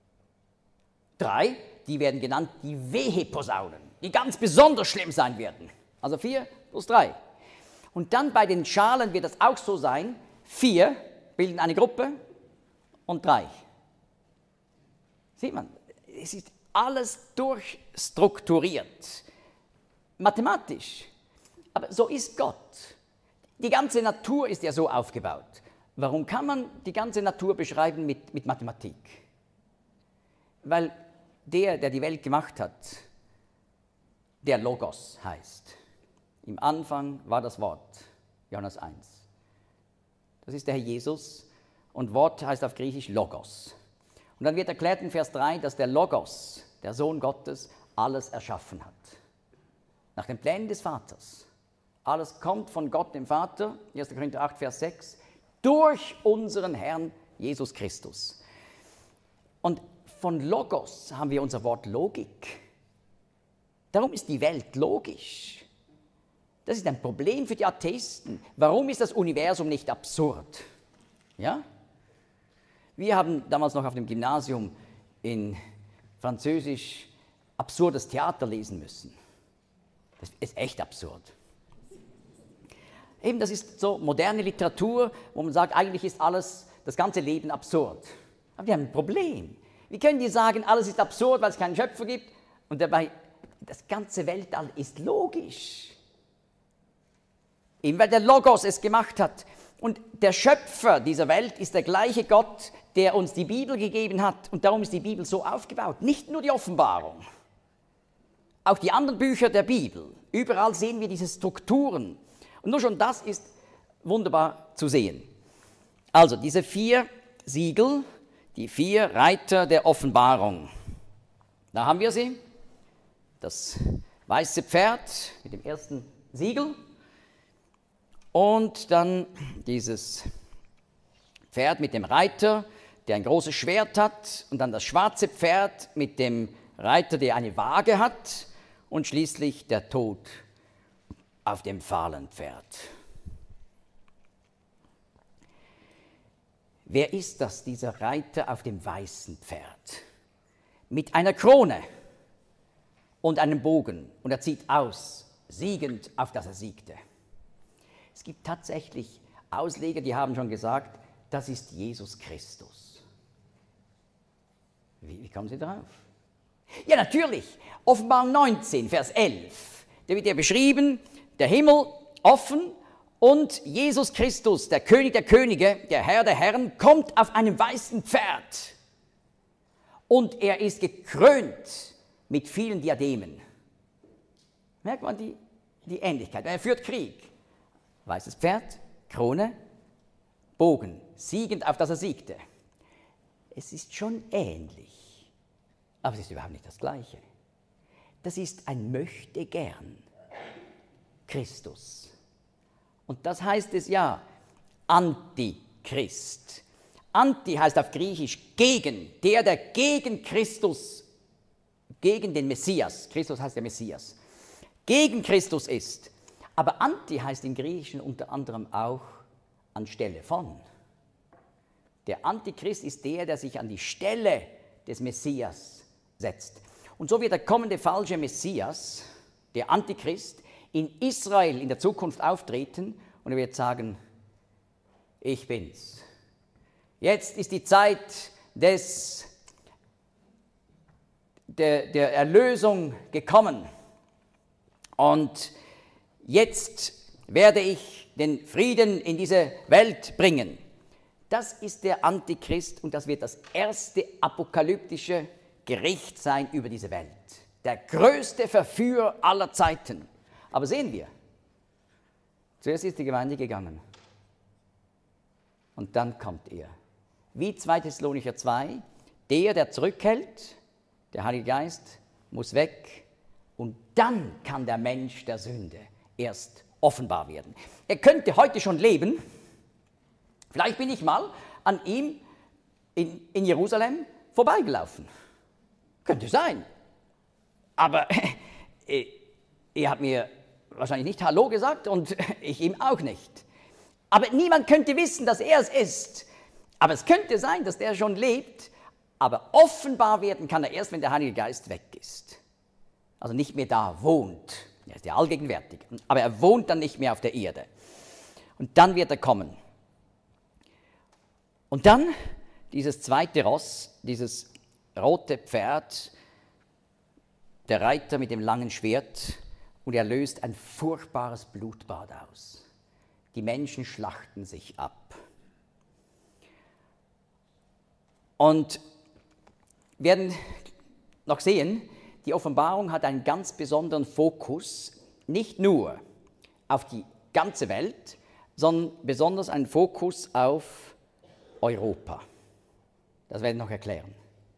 Speaker 1: 3, die werden genannt die Weheposaunen, die ganz besonders schlimm sein werden. Also 4 plus 3. Und dann bei den Schalen wird das auch so sein, 4 bilden eine Gruppe und 3. Sieht man, es ist alles durchstrukturiert, mathematisch. Aber so ist Gott. Die ganze Natur ist ja so aufgebaut. Warum kann man die ganze Natur beschreiben mit Mathematik? Weil der die Welt gemacht hat, der Logos heißt. Im Anfang war das Wort, Johannes 1. Das ist der Herr Jesus und Wort heißt auf Griechisch Logos. Und dann wird erklärt in Vers 3, dass der Logos, der Sohn Gottes, alles erschaffen hat. Nach den Plänen des Vaters. Alles kommt von Gott, dem Vater, 1. Korinther 8, Vers 6, durch unseren Herrn Jesus Christus. Und von Logos haben wir unser Wort Logik. Darum ist die Welt logisch. Das ist ein Problem für die Atheisten. Warum ist das Universum nicht absurd? Ja? Wir haben damals noch auf dem Gymnasium in Französisch absurdes Theater lesen müssen. Das ist echt absurd. Eben, das ist so moderne Literatur, wo man sagt, eigentlich ist das ganze Leben absurd. Aber wir haben ein Problem. Wie können die sagen, alles ist absurd, weil es keinen Schöpfer gibt? Und dabei, das ganze Weltall ist logisch. Eben weil der Logos es gemacht hat. Und der Schöpfer dieser Welt ist der gleiche Gott, der uns die Bibel gegeben hat. Und darum ist die Bibel so aufgebaut. Nicht nur die Offenbarung. Auch die anderen Bücher der Bibel. Überall sehen wir diese Strukturen. Und nur schon das ist wunderbar zu sehen. Also diese 4 Siegel, die 4 Reiter der Offenbarung. Da haben wir sie. Das weiße Pferd mit dem ersten Siegel. Und dann dieses Pferd mit dem Reiter, der ein großes Schwert hat. Und dann das schwarze Pferd mit dem Reiter, der eine Waage hat. Und schließlich der Tod auf dem fahlen Pferd. Wer ist das, dieser Reiter auf dem weißen Pferd? Mit einer Krone und einem Bogen. Und er zieht aus, siegend, auf das er siegte. Es gibt tatsächlich Ausleger, die haben schon gesagt, das ist Jesus Christus. Wie kommen Sie darauf? Ja, natürlich. Offenbarung 19, Vers 11. Da wird ja beschrieben, der Himmel offen und Jesus Christus, der König der Könige, der Herr der Herren, kommt auf einem weißen Pferd. Und er ist gekrönt mit vielen Diademen. Merkt man die Ähnlichkeit? Er führt Krieg. Weißes Pferd, Krone, Bogen, siegend, auf das er siegte. Es ist schon ähnlich, aber es ist überhaupt nicht das Gleiche. Das ist ein Möchtegern Christus. Und das heißt es ja, Antichrist. Anti heißt auf Griechisch gegen, der gegen Christus, gegen den Messias, Christus heißt der Messias, gegen Christus ist. Aber Anti heißt im Griechischen unter anderem auch anstelle von. Der Antichrist ist der sich an die Stelle des Messias setzt. Und so wird der kommende falsche Messias, der Antichrist, in Israel in der Zukunft auftreten und er wird sagen, ich bin's. Jetzt ist die Zeit der Erlösung gekommen und jetzt werde ich den Frieden in diese Welt bringen. Das ist der Antichrist und das wird das erste apokalyptische Gericht sein über diese Welt. Der größte Verführer aller Zeiten. Aber sehen wir, zuerst ist die Gemeinde gegangen und dann kommt er. Wie 2. Thessalonicher 2, der zurückhält, der Heilige Geist, muss weg und dann kann der Mensch der Sünde erst offenbar werden. Er könnte heute schon leben, vielleicht bin ich mal an ihm in Jerusalem vorbeigelaufen. Könnte sein, aber er hat mir wahrscheinlich nicht Hallo gesagt und ich ihm auch nicht. Aber niemand könnte wissen, dass er es ist. Aber es könnte sein, dass der schon lebt, aber offenbar werden kann er erst, wenn der Heilige Geist weg ist. Also nicht mehr da wohnt. Er ist ja allgegenwärtig, aber er wohnt dann nicht mehr auf der Erde. Und dann wird er kommen. Und dann dieses zweite Ross, dieses rote Pferd, der Reiter mit dem langen Schwert, und er löst ein furchtbares Blutbad aus. Die Menschen schlachten sich ab. Und wir werden noch sehen, die Offenbarung hat einen ganz besonderen Fokus, nicht nur auf die ganze Welt, sondern besonders einen Fokus auf Europa. Das werde ich noch erklären.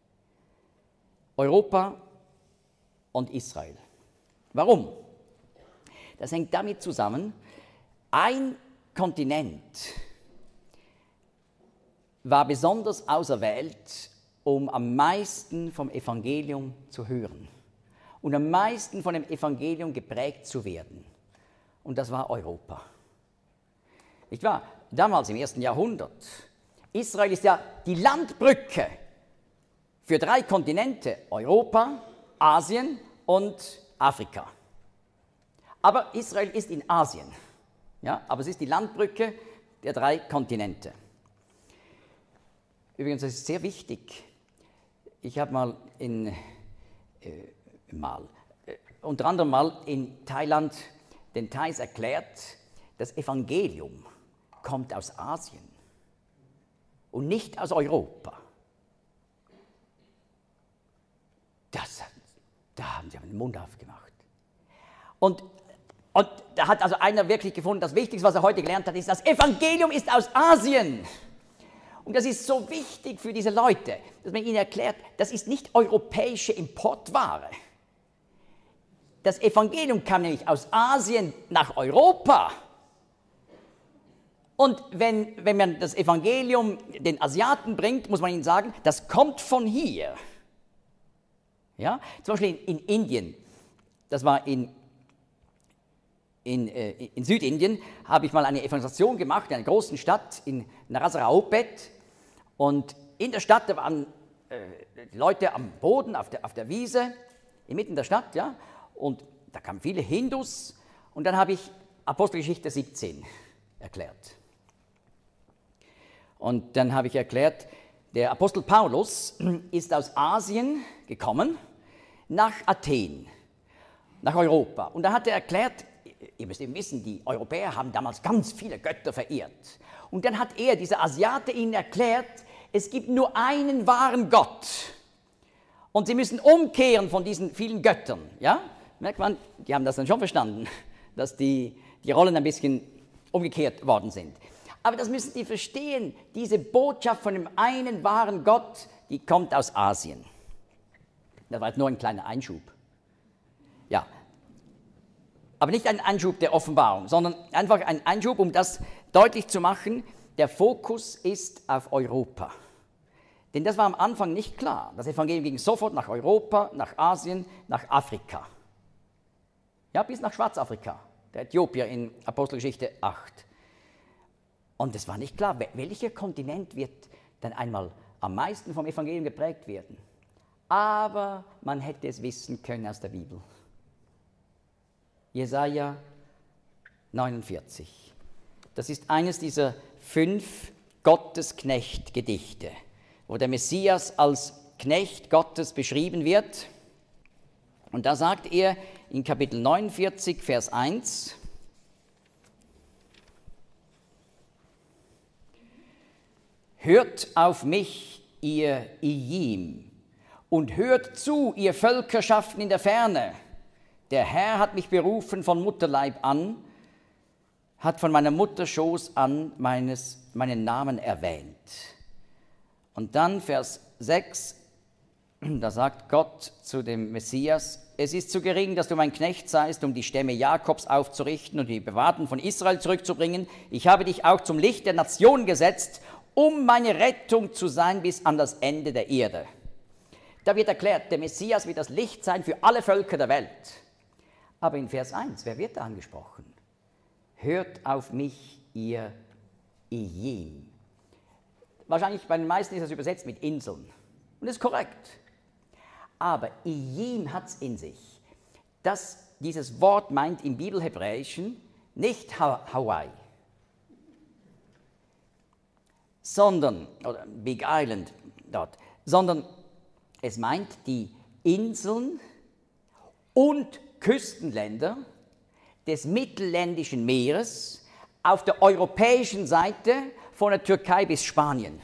Speaker 1: Europa und Israel. Warum? Das hängt damit zusammen, ein Kontinent war besonders auserwählt, um am meisten vom Evangelium zu hören und am meisten von dem Evangelium geprägt zu werden. Und das war Europa. Nicht wahr? Damals im 1. Jahrhundert. Israel ist ja die Landbrücke für 3 Kontinente, Europa, Asien und Afrika. Aber Israel ist in Asien, ja? Aber es ist die Landbrücke der 3 Kontinente. Übrigens, das ist sehr wichtig. Ich habe mal unter anderem mal in Thailand den Thais erklärt, das Evangelium kommt aus Asien und nicht aus Europa. Da haben sie den Mund aufgemacht. Und da hat also einer wirklich gefunden, das Wichtigste, was er heute gelernt hat, ist, das Evangelium ist aus Asien. Und das ist so wichtig für diese Leute, dass man ihnen erklärt, das ist nicht europäische Importware. Das Evangelium kam nämlich aus Asien nach Europa. Und wenn man das Evangelium den Asiaten bringt, muss man ihnen sagen, das kommt von hier. Ja? Zum Beispiel in Indien, das war in Südindien, habe ich mal eine Evangelisation gemacht in einer großen Stadt, in Narasaraopet. Und in der Stadt, da waren Leute am Boden, auf der Wiese, inmitten der Stadt, ja. Und da kamen viele Hindus. Und dann habe ich Apostelgeschichte 17 erklärt. Und dann habe ich erklärt, der Apostel Paulus ist aus Asien gekommen, nach Athen, nach Europa. Und da hat er erklärt, ihr müsst eben wissen, die Europäer haben damals ganz viele Götter verehrt. Und dann hat er, dieser Asiate, ihnen erklärt, es gibt nur einen wahren Gott. Und sie müssen umkehren von diesen vielen Göttern. Ja? Merkt man, die haben das dann schon verstanden, dass die Rollen ein bisschen umgekehrt worden sind. Aber das müssen die verstehen, diese Botschaft von dem einen wahren Gott, die kommt aus Asien. Das war jetzt nur ein kleiner Einschub. Ja, aber nicht ein Einschub der Offenbarung, sondern einfach ein Einschub, um das deutlich zu machen, der Fokus ist auf Europa. Denn das war am Anfang nicht klar. Das Evangelium ging sofort nach Europa, nach Asien, nach Afrika. Ja, bis nach Schwarzafrika, der Äthiopier in Apostelgeschichte 8. Und es war nicht klar, welcher Kontinent wird dann einmal am meisten vom Evangelium geprägt werden. Aber man hätte es wissen können aus der Bibel. Jesaja 49. Das ist eines dieser 5 Gottesknecht-Gedichte, wo der Messias als Knecht Gottes beschrieben wird. Und da sagt er in Kapitel 49, Vers 1, hört auf mich, ihr Ijim, und hört zu, ihr Völkerschaften in der Ferne. Der Herr hat mich berufen von Mutterleib an, hat von meiner Mutterschoß an meinen Namen erwähnt. Und dann Vers 6, da sagt Gott zu dem Messias, es ist zu gering, dass du mein Knecht seist, um die Stämme Jakobs aufzurichten und die Bewahrten von Israel zurückzubringen. Ich habe dich auch zum Licht der Nation gesetzt, um meine Rettung zu sein bis an das Ende der Erde. Da wird erklärt, der Messias wird das Licht sein für alle Völker der Welt. Aber in Vers 1, wer wird da angesprochen? Hört auf mich, ihr Ijim. Wahrscheinlich bei den meisten ist das übersetzt mit Inseln. Und das ist korrekt. Aber Ijim hat es in sich. Dieses Wort meint im Bibelhebräischen nicht Hawaii, sondern, oder Big Island dort, sondern es meint die Inseln und Küstenländer des Mittelländischen Meeres auf der europäischen Seite von der Türkei bis Spanien.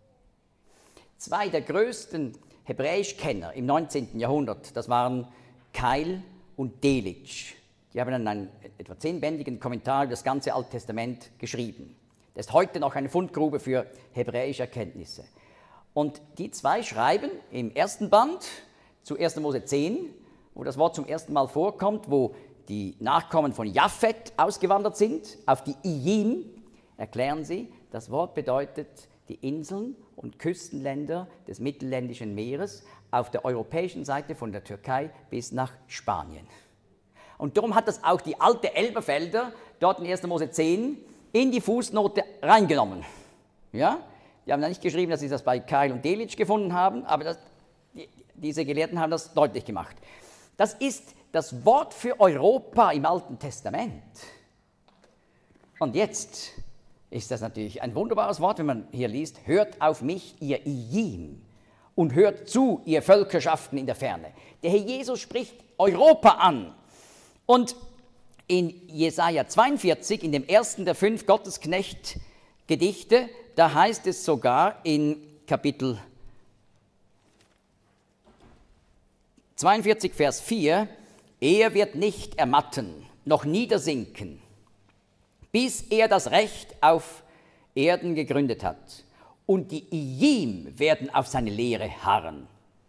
Speaker 1: 2 der größten Hebräischkenner im 19. Jahrhundert, das waren Keil und Delitzsch. Die haben dann einen etwa 10-bändigen Kommentar über das ganze Alte Testament geschrieben. Das ist heute noch eine Fundgrube für hebräische Erkenntnisse. Und die 2 schreiben im ersten Band zu 1. Mose 10, wo das Wort zum ersten Mal vorkommt, wo die Nachkommen von Japhet ausgewandert sind, auf die Ijim, erklären sie, das Wort bedeutet die Inseln und Küstenländer des Mittelländischen Meeres auf der europäischen Seite von der Türkei bis nach Spanien. Und darum hat das auch die alte Elberfelder dort in 1. Mose 10 in die Fußnote reingenommen. Ja? Die haben da nicht geschrieben, dass sie das bei Keil und Delitzsch gefunden haben, aber diese Gelehrten haben das deutlich gemacht. Das ist das Wort für Europa im Alten Testament. Und jetzt ist das natürlich ein wunderbares Wort, wenn man hier liest, hört auf mich, ihr Ijim, und hört zu, ihr Völkerschaften in der Ferne. Der Herr Jesus spricht Europa an. Und in Jesaja 42, in dem ersten der 5 Gottesknecht-Gedichte, da heißt es sogar in Kapitel 42, Vers 4, er wird nicht ermatten, noch niedersinken, bis er das Recht auf Erden gegründet hat. Und die Ijim werden auf seine Lehre harren.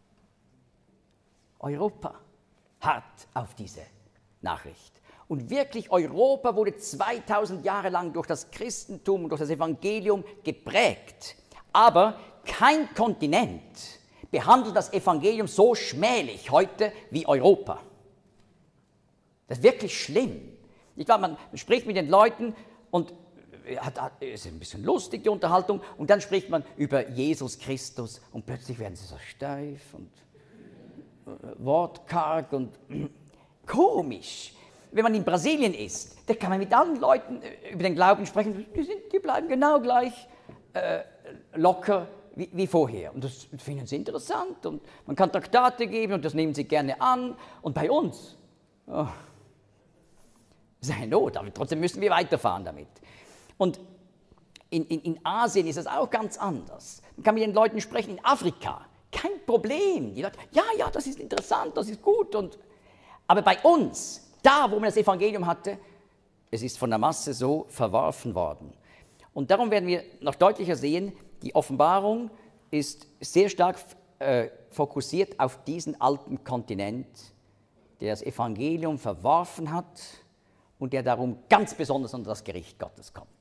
Speaker 1: Europa harrt auf diese Nachricht. Und wirklich, Europa wurde 2000 Jahre lang durch das Christentum und durch das Evangelium geprägt. Aber kein Kontinent behandelt das Evangelium so schmählich heute wie Europa. Das ist wirklich schlimm. Ich glaube, man spricht mit den Leuten und ist ein bisschen lustig, die Unterhaltung, und dann spricht man über Jesus Christus und plötzlich werden sie so steif und wortkarg und komisch. Wenn man in Brasilien ist, da kann man mit allen Leuten über den Glauben sprechen, die bleiben genau gleich locker wie vorher. Und das finden sie interessant und man kann Traktate geben und das nehmen sie gerne an. Und bei uns, oh, das ist eine Not, aber trotzdem müssen wir weiterfahren damit. Und in Asien ist es auch ganz anders. Man kann mit den Leuten sprechen, in Afrika, kein Problem. Die Leute, ja, das ist interessant, das ist gut. Aber bei uns, da wo man das Evangelium hatte, es ist von der Masse so verworfen worden. Und darum werden wir noch deutlicher sehen, die Offenbarung ist sehr stark fokussiert auf diesen alten Kontinent, der das Evangelium verworfen hat und der darum ganz besonders unter das Gericht Gottes kommt.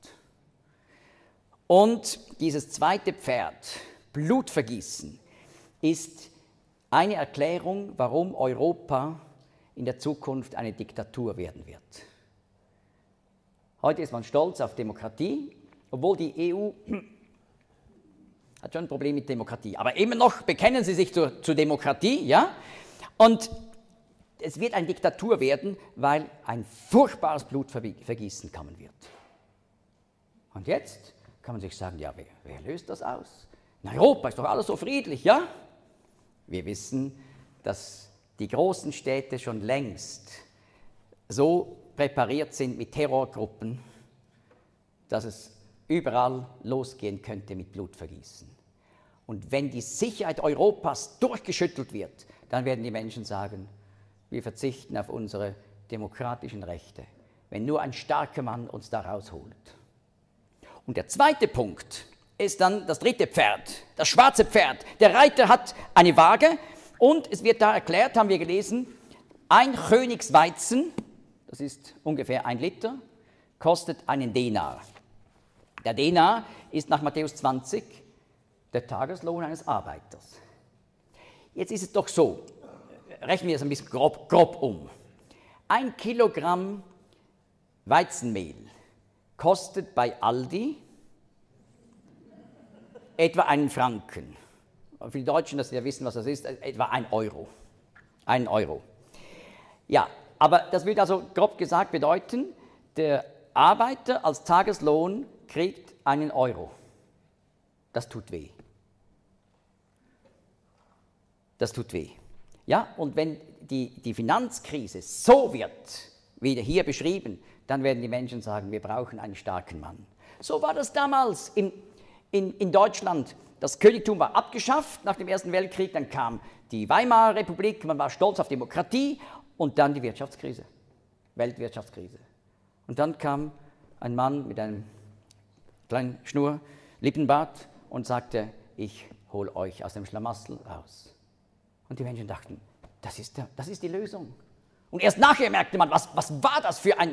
Speaker 1: Und dieses zweite Pferd, Blutvergießen, ist eine Erklärung, warum Europa in der Zukunft eine Diktatur werden wird. Heute ist man stolz auf Demokratie, obwohl die EU hat schon ein Problem mit Demokratie. Aber immer noch bekennen sie sich zur Demokratie, ja? Und es wird eine Diktatur werden, weil ein furchtbares Blutvergießen kommen wird. Und jetzt kann man sich sagen, ja, wer löst das aus? In Europa ist doch alles so friedlich, ja? Wir wissen, dass die großen Städte schon längst so präpariert sind mit Terrorgruppen, dass es überall losgehen könnte mit Blutvergießen. Und wenn die Sicherheit Europas durchgeschüttelt wird, dann werden die Menschen sagen, wir verzichten auf unsere demokratischen Rechte, wenn nur ein starker Mann uns da rausholt. Und der zweite Punkt ist dann das dritte Pferd, das schwarze Pferd. Der Reiter hat eine Waage und es wird da erklärt, haben wir gelesen, ein Königsweizen, das ist ungefähr 1 Liter, kostet einen Denar. Der Denar ist nach Matthäus 20 der Tageslohn eines Arbeiters. Jetzt ist es doch so, rechnen wir es ein bisschen grob um. 1 Kilogramm Weizenmehl kostet bei Aldi etwa 1 Franken. Für die Deutschen, dass sie ja wissen, was das ist, etwa 1 Euro. 1 Euro. Ja, aber das würde also grob gesagt bedeuten, der Arbeiter als Tageslohn kriegt 1 Euro. Das tut weh. Das tut weh. Ja, und wenn die Finanzkrise so wird, wie hier beschrieben, dann werden die Menschen sagen, wir brauchen einen starken Mann. So war das damals in Deutschland. Das Königtum war abgeschafft nach dem Ersten Weltkrieg, dann kam die Weimarer Republik, man war stolz auf Demokratie und dann die Wirtschaftskrise, Weltwirtschaftskrise. Und dann kam ein Mann mit einem kleinen Schnurr, Lippenbart und sagte, ich hole euch aus dem Schlamassel raus. Und die Menschen dachten, das ist die Lösung. Und erst nachher merkte man, was war das für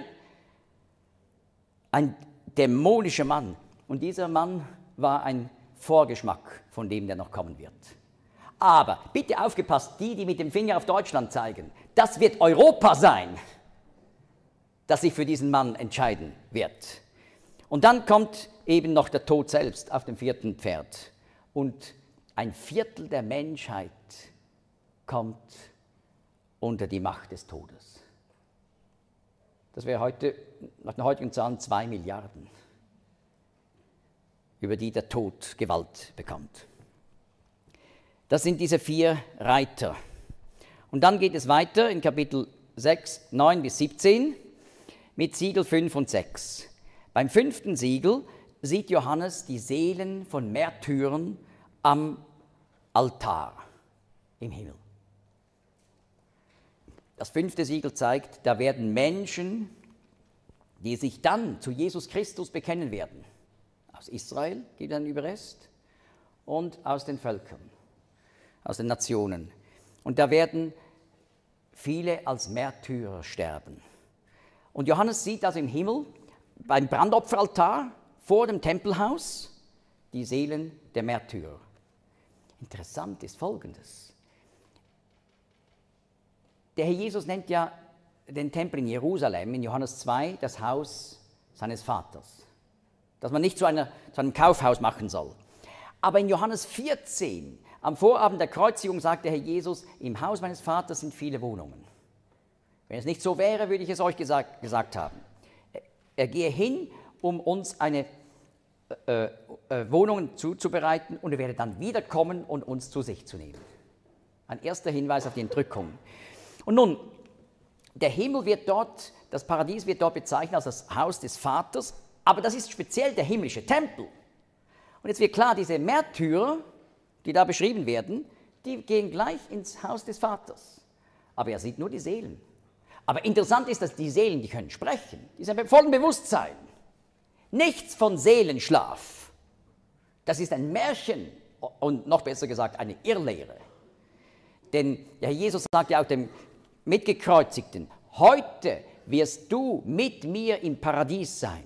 Speaker 1: ein dämonischer Mann. Und dieser Mann war ein Vorgeschmack von dem, der noch kommen wird. Aber bitte aufgepasst, die mit dem Finger auf Deutschland zeigen, das wird Europa sein, das sich für diesen Mann entscheiden wird. Und dann kommt eben noch der Tod selbst auf dem 4. Pferd. Und 1/4 der Menschheit kommt unter die Macht des Todes. Das wäre heute, nach den heutigen Zahlen, 2 Milliarden, über die der Tod Gewalt bekommt. Das sind diese 4 Reiter. Und dann geht es weiter in Kapitel 6, 9 bis 17 mit Siegel 5 und 6. Beim 5. Siegel sieht Johannes die Seelen von Märtyrern am Altar im Himmel. Das 5. Siegel zeigt, da werden Menschen, die sich dann zu Jesus Christus bekennen werden. Aus Israel geht ein Überrest und aus den Völkern, aus den Nationen. Und da werden viele als Märtyrer sterben. Und Johannes sieht also im Himmel beim Brandopferaltar vor dem Tempelhaus die Seelen der Märtyrer. Interessant ist Folgendes. Der Herr Jesus nennt ja den Tempel in Jerusalem, in Johannes 2, das Haus seines Vaters. Dass man nicht zu einem Kaufhaus machen soll. Aber in Johannes 14, am Vorabend der Kreuzigung, sagt der Herr Jesus, im Haus meines Vaters sind viele Wohnungen. Wenn es nicht so wäre, würde ich es euch gesagt haben. Er gehe hin, um uns eine Wohnungen zuzubereiten und er werde dann wiederkommen und uns zu sich zu nehmen. Ein erster Hinweis auf die Entrückung. Und nun, der Himmel wird dort, das Paradies wird dort bezeichnet als das Haus des Vaters, aber das ist speziell der himmlische Tempel. Und jetzt wird klar, diese Märtyrer, die da beschrieben werden, die gehen gleich ins Haus des Vaters. Aber er sieht nur die Seelen. Aber interessant ist, dass die Seelen, die können sprechen, die sind im vollen Bewusstsein. Nichts von Seelenschlaf. Das ist ein Märchen und noch besser gesagt eine Irrlehre. Denn der Herr Jesus sagt ja auch dem Mitgekreuzigten, heute wirst du mit mir im Paradies sein.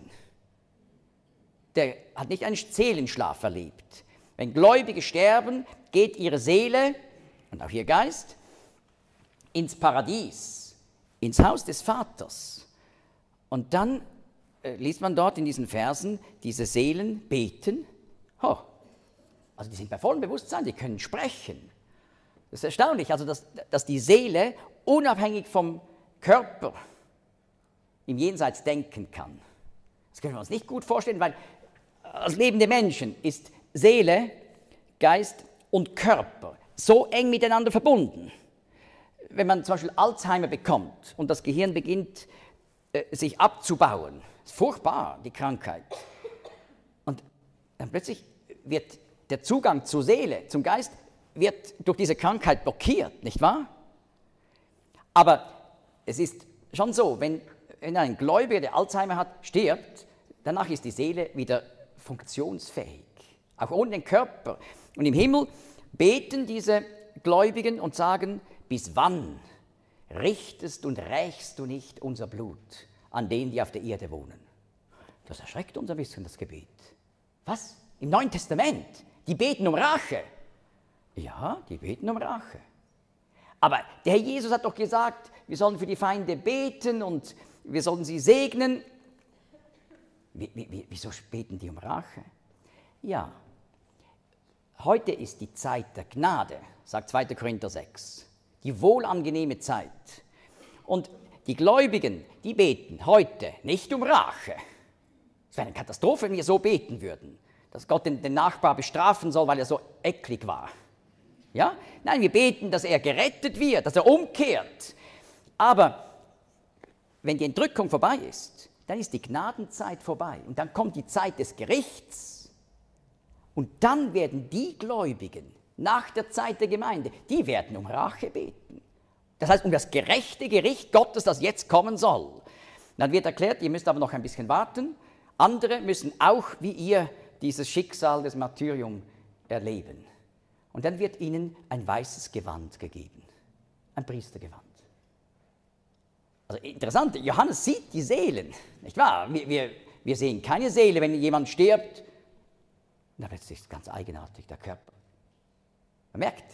Speaker 1: Der hat nicht einen Seelenschlaf erlebt. Wenn Gläubige sterben, geht ihre Seele und auch ihr Geist ins Paradies, ins Haus des Vaters. Und dann liest man dort in diesen Versen, diese Seelen beten. Oh, also die sind bei vollem Bewusstsein, die können sprechen. Das ist erstaunlich, also dass die Seele unabhängig vom Körper im Jenseits denken kann. Das können wir uns nicht gut vorstellen, weil als lebende Menschen ist Seele, Geist und Körper so eng miteinander verbunden. Wenn man zum Beispiel Alzheimer bekommt und das Gehirn beginnt sich abzubauen, ist furchtbar, die Krankheit. Und dann plötzlich wird der Zugang zur Seele, zum Geist, wird durch diese Krankheit blockiert, nicht wahr? Aber es ist schon so, wenn ein Gläubiger, der Alzheimer hat, stirbt, danach ist die Seele wieder funktionsfähig, auch ohne den Körper. Und im Himmel beten diese Gläubigen und sagen, bis wann richtest und rächst du nicht unser Blut an denen, die auf der Erde wohnen? Das erschreckt uns ein bisschen, das Gebet. Was? Im Neuen Testament? Die beten um Rache. Ja, die beten um Rache. Aber der Herr Jesus hat doch gesagt, wir sollen für die Feinde beten und wir sollen sie segnen. Wieso beten die um Rache? Ja, heute ist die Zeit der Gnade, sagt 2. Korinther 6. Die wohlangenehme Zeit. Und die Gläubigen, die beten heute nicht um Rache. Es wäre eine Katastrophe, wenn wir so beten würden, dass Gott den Nachbar bestrafen soll, weil er so eklig war. Ja? Nein, wir beten, dass er gerettet wird, dass er umkehrt. Aber wenn die Entrückung vorbei ist, dann ist die Gnadenzeit vorbei und dann kommt die Zeit des Gerichts. Und dann werden die Gläubigen nach der Zeit der Gemeinde, die werden um Rache beten. Das heißt, um das gerechte Gericht Gottes, das jetzt kommen soll. Dann wird erklärt, ihr müsst aber noch ein bisschen warten. Andere müssen auch wie ihr dieses Schicksal des Martyrium erleben. Und dann wird ihnen ein weißes Gewand gegeben, ein Priestergewand. Also interessant, Johannes sieht die Seelen, nicht wahr? Wir sehen keine Seele, wenn jemand stirbt. Na, plötzlich ist es ganz eigenartig, der Körper. Man merkt,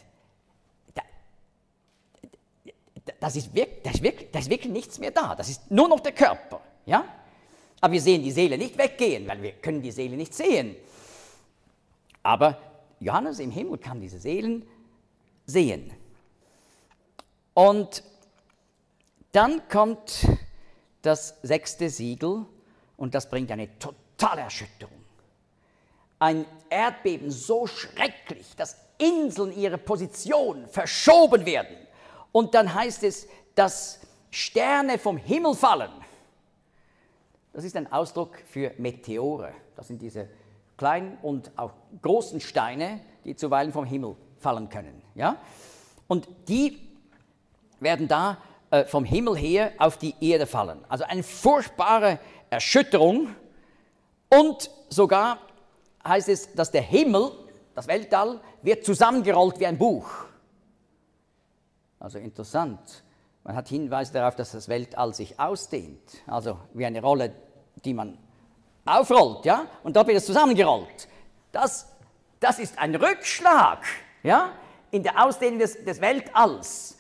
Speaker 1: da ist wirklich nichts mehr da. Das ist nur noch der Körper. Ja? Aber wir sehen die Seele nicht weggehen, weil wir können die Seele nicht sehen. Aber Johannes im Himmel kann diese Seelen sehen. Und dann kommt das 6. Siegel und das bringt eine totale Erschütterung. Ein Erdbeben so schrecklich, dass Inseln ihre Position verschoben werden. Und dann heißt es, dass Sterne vom Himmel fallen. Das ist ein Ausdruck für Meteore. Das sind diese kleinen und auch großen Steine, die zuweilen vom Himmel fallen können. Ja? Und die werden da vom Himmel her auf die Erde fallen. Also eine furchtbare Erschütterung. Und sogar heißt es, dass der Himmel, das Weltall, wird zusammengerollt wie ein Buch. Also interessant. Man hat Hinweise darauf, dass das Weltall sich ausdehnt. Also wie eine Rolle, die man aufrollt, ja? Und dort wird es zusammengerollt. Das ist ein Rückschlag, ja? In der Ausdehnung des Weltalls.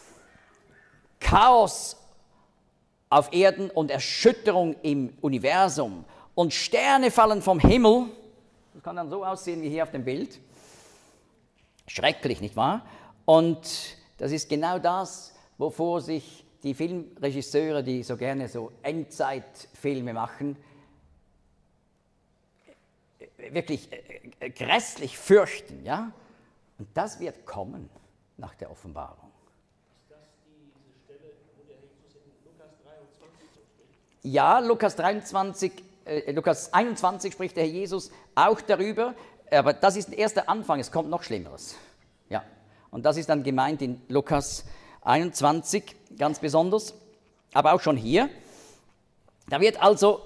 Speaker 1: Chaos auf Erden und Erschütterung im Universum. Und Sterne fallen vom Himmel. Das kann dann so aussehen wie hier auf dem Bild. Schrecklich, nicht wahr? Und das ist genau das, wovor sich die Filmregisseure, die so gerne so Endzeitfilme machen, wirklich grässlich fürchten. Ja? Und das wird kommen nach der Offenbarung.
Speaker 2: Ist das diese Stelle, wo der Herr Jesus in Lukas 23 so spricht?
Speaker 1: Ja, Lukas 21 spricht der Herr Jesus auch darüber, aber das ist erst der Anfang, es kommt noch Schlimmeres. Ja. Und das ist dann gemeint in Lukas 21 ganz besonders, aber auch schon hier. Da wird also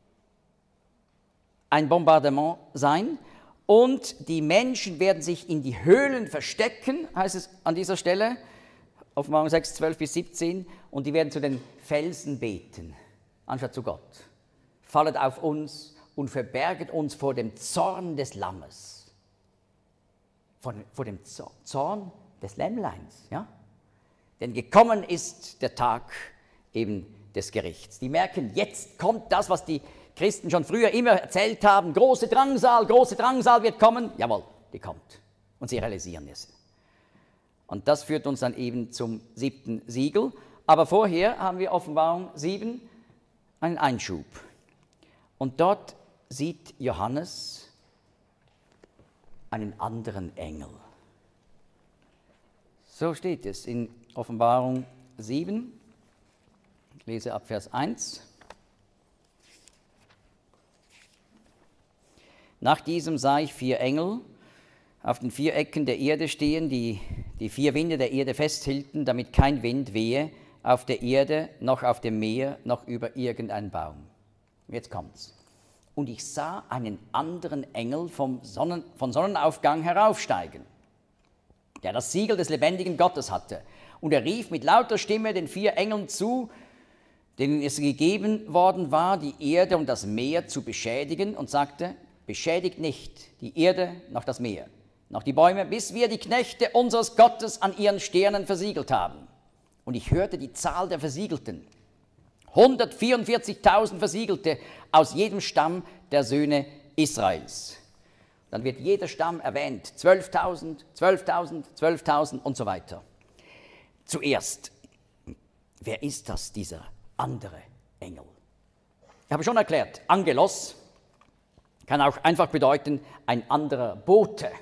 Speaker 1: ein Bombardement sein und die Menschen werden sich in die Höhlen verstecken, heißt es an dieser Stelle, Offenbarung 6, 12 bis 17, und die werden zu den Felsen beten, anstatt zu Gott. Fallet auf uns und verberget uns vor dem Zorn des Lammes. Vor dem Zorn des Lämmleins. Ja? Denn gekommen ist der Tag eben des Gerichts. Die merken, jetzt kommt das, was die Christen schon früher immer erzählt haben, große Drangsal wird kommen. Jawohl, die kommt. Und sie realisieren es. Und das führt uns dann eben zum 7. Siegel. Aber vorher haben wir Offenbarung 7, einen Einschub. Und dort sieht Johannes einen anderen Engel. So steht es in Offenbarung 7. Ich lese ab Vers 1. Nach diesem sah ich 4 Engel auf den 4 Ecken der Erde stehen, die 4 Winde der Erde festhielten, damit kein Wind wehe auf der Erde, noch auf dem Meer, noch über irgendeinen Baum. Jetzt kommt's. Und ich sah einen anderen Engel von Sonnenaufgang heraufsteigen, der das Siegel des lebendigen Gottes hatte. Und er rief mit lauter Stimme den 4 Engeln zu, denen es gegeben worden war, die Erde und das Meer zu beschädigen, und sagte: Beschädigt nicht die Erde noch das Meer, noch die Bäume, bis wir die Knechte unseres Gottes an ihren Sternen versiegelt haben. Und ich hörte die Zahl der Versiegelten. 144.000 Versiegelte aus jedem Stamm der Söhne Israels. Dann wird jeder Stamm erwähnt, 12.000, 12.000, 12.000 und so weiter. Zuerst, wer ist das, dieser andere Engel? Ich habe schon erklärt, Angelos kann auch einfach bedeuten, ein anderer Bote.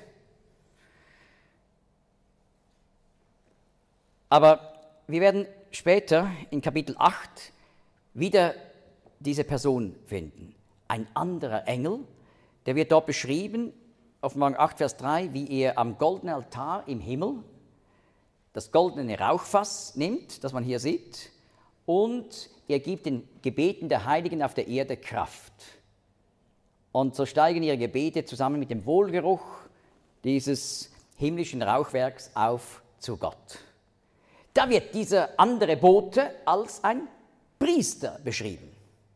Speaker 1: Aber wir werden später in Kapitel 8 wieder diese Person finden. Ein anderer Engel, der wird dort beschrieben, Offenbarung 8, Vers 3, wie er am goldenen Altar im Himmel das goldene Rauchfass nimmt, das man hier sieht, und er gibt den Gebeten der Heiligen auf der Erde Kraft. Und so steigen ihre Gebete zusammen mit dem Wohlgeruch dieses himmlischen Rauchwerks auf zu Gott. Da wird dieser andere Bote als ein Priester beschrieben.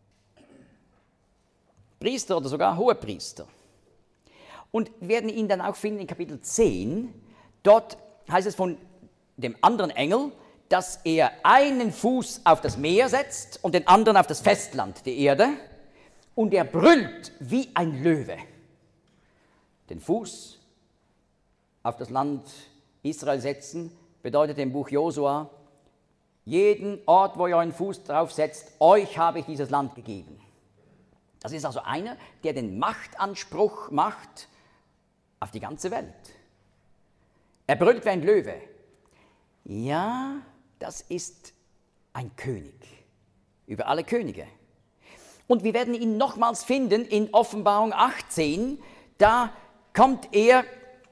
Speaker 1: Priester oder sogar Hohepriester. Und wir werden ihn dann auch finden in Kapitel 10. Dort heißt es von dem anderen Engel, dass er einen Fuß auf das Meer setzt und den anderen auf das Festland der Erde. Und er brüllt wie ein Löwe. Den Fuß auf das Land Israel setzen bedeutet im Buch Josua: jeden Ort, wo ihr euren Fuß drauf setzt, euch habe ich dieses Land gegeben. Das ist also einer, der den Machtanspruch macht auf die ganze Welt. Er brüllt wie ein Löwe. Ja, das ist ein König über alle Könige. Und wir werden ihn nochmals finden in Offenbarung 18. Da kommt er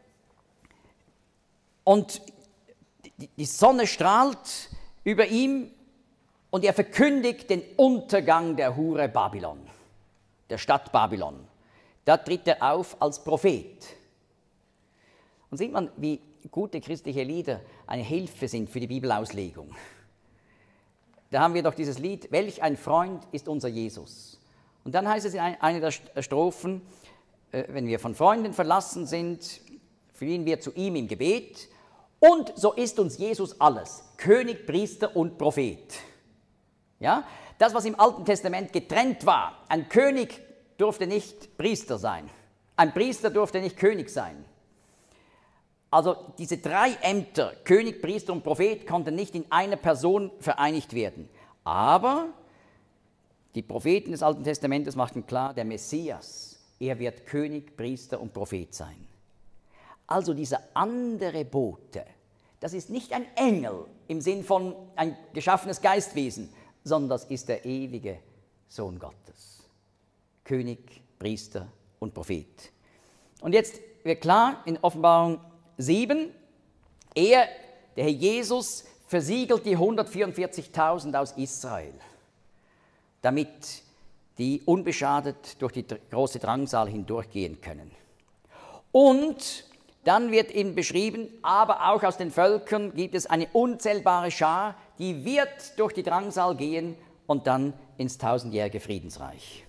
Speaker 1: und die Sonne strahlt über ihm und er verkündigt den Untergang der Hure Babylon, der Stadt Babylon. Da tritt er auf als Prophet. Und sieht man, wie gute christliche Lieder eine Hilfe sind für die Bibelauslegung. Da haben wir doch dieses Lied, welch ein Freund ist unser Jesus. Und dann heißt es in einer der Strophen, wenn wir von Freunden verlassen sind, fliehen wir zu ihm im Gebet. Und so ist uns Jesus alles, König, Priester und Prophet. Ja? Das, was im Alten Testament getrennt war, ein König durfte nicht Priester sein, ein Priester durfte nicht König sein. Also diese 3 Ämter, König, Priester und Prophet, konnten nicht in einer Person vereinigt werden. Aber die Propheten des Alten Testamentes machten klar, der Messias er wird König, Priester und Prophet sein. Also dieser andere Bote, das ist nicht ein Engel im Sinn von ein geschaffenes Geistwesen, sondern das ist der ewige Sohn Gottes. König, Priester und Prophet. Und jetzt wird klar in Offenbarung 7, der Herr Jesus, versiegelt die 144.000 aus Israel, damit die unbeschadet durch die große Drangsal hindurchgehen können. Und dann wird eben beschrieben, aber auch aus den Völkern gibt es eine unzählbare Schar, die wird durch die Drangsal gehen und dann ins tausendjährige Friedensreich.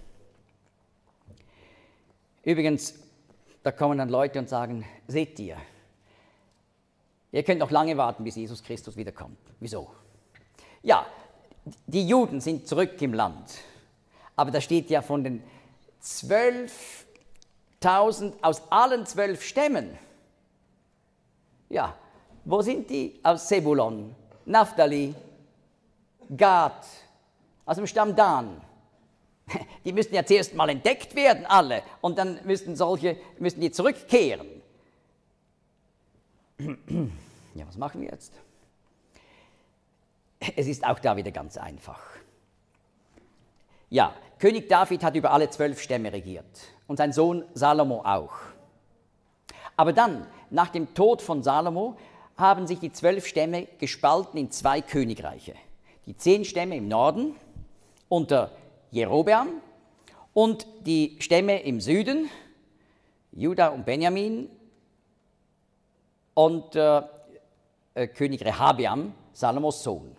Speaker 1: Übrigens, da kommen dann Leute und sagen, seht ihr könnt noch lange warten, bis Jesus Christus wiederkommt. Wieso? Ja, die Juden sind zurück im Land, aber da steht ja von den 12.000 aus allen 12 Stämmen. Ja, wo sind die? Aus Sebulon, Naphtali, Gad, aus dem Stamm Dan. Die müssten ja zuerst mal entdeckt werden, alle, und dann müssten die zurückkehren. Ja, was machen wir jetzt? Es ist auch da wieder ganz einfach. Ja, König David hat über alle 12 Stämme regiert und sein Sohn Salomo auch. Aber dann, nach dem Tod von Salomo, haben sich die 12 Stämme gespalten in 2 Königreiche. Die 10 Stämme im Norden unter Jerobeam und die Stämme im Süden, Juda und Benjamin, und König Rehabeam, Salomos Sohn.